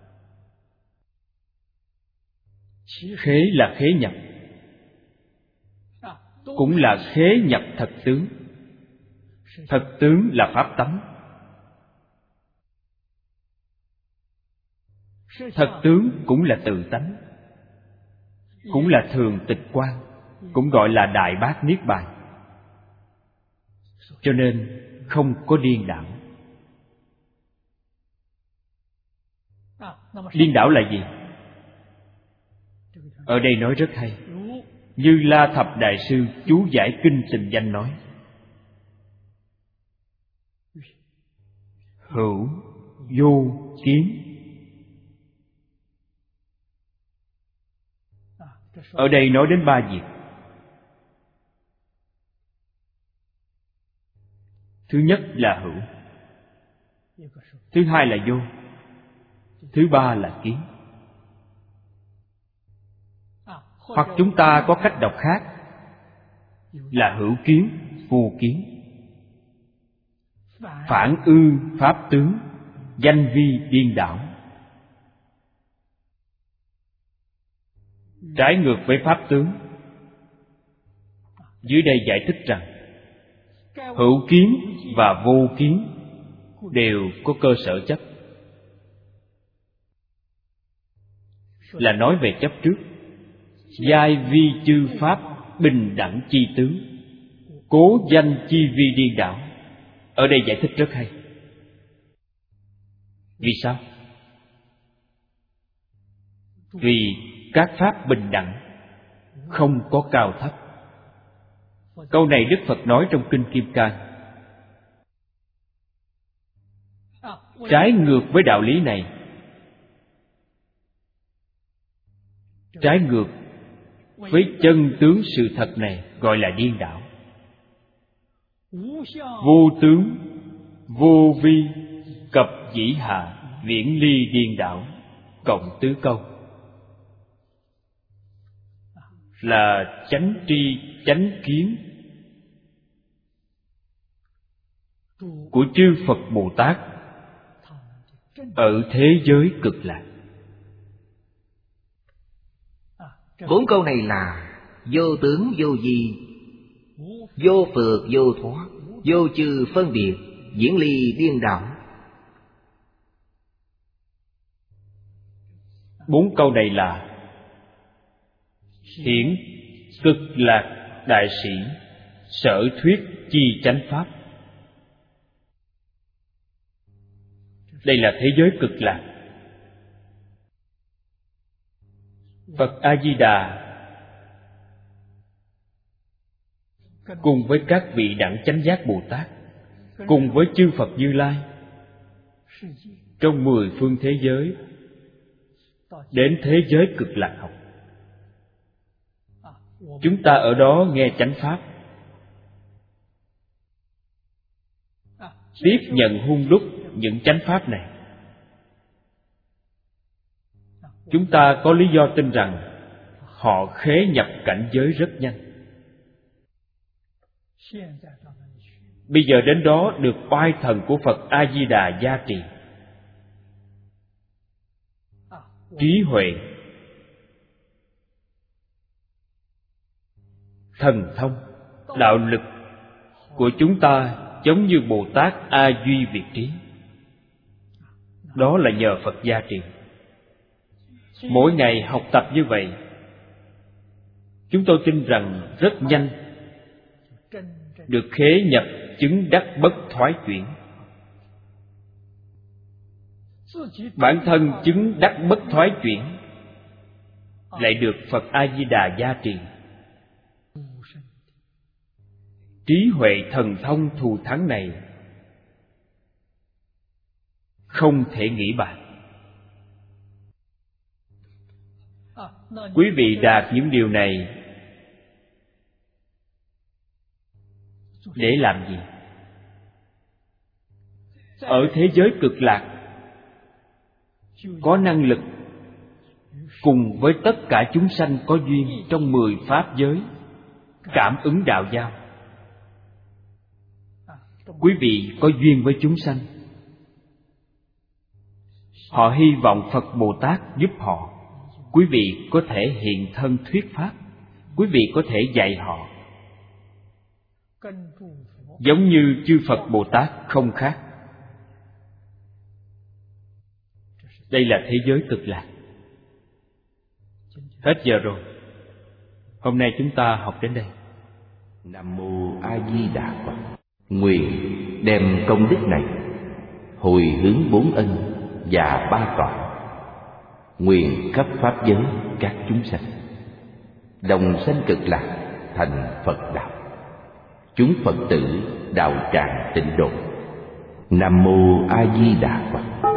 Khế là khế nhập, cũng là khế nhập thật tướng. Thật tướng là pháp tánh. Thật tướng cũng là tự tánh, cũng là thường tịch quang, cũng gọi là đại bát niết bàn. Cho nên không có điên đảo. Điên đảo là gì? Ở đây nói rất hay. Như La Thập Đại Sư chú giải kinh Tình Danh nói: hữu vô kiến, Ở đây nói đến ba việc. Thứ nhất là hữu, thứ hai là vô, thứ ba là kiến. Hoặc chúng ta có cách đọc khác là hữu kiến, vô kiến. Phản ư pháp tướng, danh vi điên đảo. Trái ngược với pháp tướng. Dưới đây giải thích rằng hữu kiến và vô kiến đều có cơ sở chấp. Là nói về chấp trước. Giai vi chư pháp bình đẳng chi tướng, cố danh chi vi điên đảo. Ở đây giải thích rất hay. Vì sao? Vì các pháp bình đẳng, không có cao thấp. Câu này Đức Phật nói trong Kinh Kim Cang. Trái ngược với đạo lý này, trái ngược với chân tướng sự thật này, gọi là điên đảo. Vô tướng, vô vi, cập dĩ hạ, viễn ly điên đảo, cộng tứ câu. Là chánh tri, chánh kiến của chư Phật Bồ Tát ở thế giới cực lạc. Bốn câu này là vô tướng vô vi, vô phược vô thoát, vô chư phân biệt, viễn ly điên đảo. Bốn câu này là hiển cực lạc đại sĩ sở thuyết chi chánh pháp. Đây là thế giới cực lạc. Phật A-di-đà cùng với các vị đẳng chánh giác Bồ Tát, cùng với chư Phật Như Lai, trong mười phương thế giới, đến thế giới cực lạc học. Chúng ta ở đó nghe chánh pháp, tiếp nhận hun đúc những chánh pháp này. Chúng ta có lý do tin rằng họ khế nhập cảnh giới rất nhanh. Bây giờ đến đó được oai thần của Phật A-di-đà gia trì, trí huệ, thần thông, đạo lực của chúng ta giống như Bồ Tát A Duy Việt Trí. Đó là nhờ Phật gia trì. Mỗi ngày học tập như vậy, chúng tôi tin rằng rất nhanh được khế nhập chứng đắc bất thoái chuyển. Bản thân chứng đắc bất thoái chuyển lại được Phật A-di-đà gia trì. Trí huệ thần thông thù thắng này không thể nghĩ bàn. Quý vị đạt những điều này để làm gì? Ở thế giới cực lạc có năng lực cùng với tất cả chúng sanh có duyên trong mười pháp giới cảm ứng đạo giao. Quý vị có duyên với chúng sanh, họ hy vọng Phật Bồ Tát giúp họ. Quý vị có thể hiện thân thuyết pháp, quý vị có thể dạy họ. Giống như chư Phật Bồ Tát không khác. Đây là thế giới cực lạc. Hết giờ rồi. Hôm nay chúng ta học đến đây. Nam Mô A Di Đà Phật. Nguyện đem công đức này hồi hướng bốn ân và ba cõi, nguyện khắp pháp giới các chúng sanh đồng sanh cực lạc thành Phật đạo, chúng Phật tử đạo tràng tịnh độ. Nam Mô A Di Đà Phật.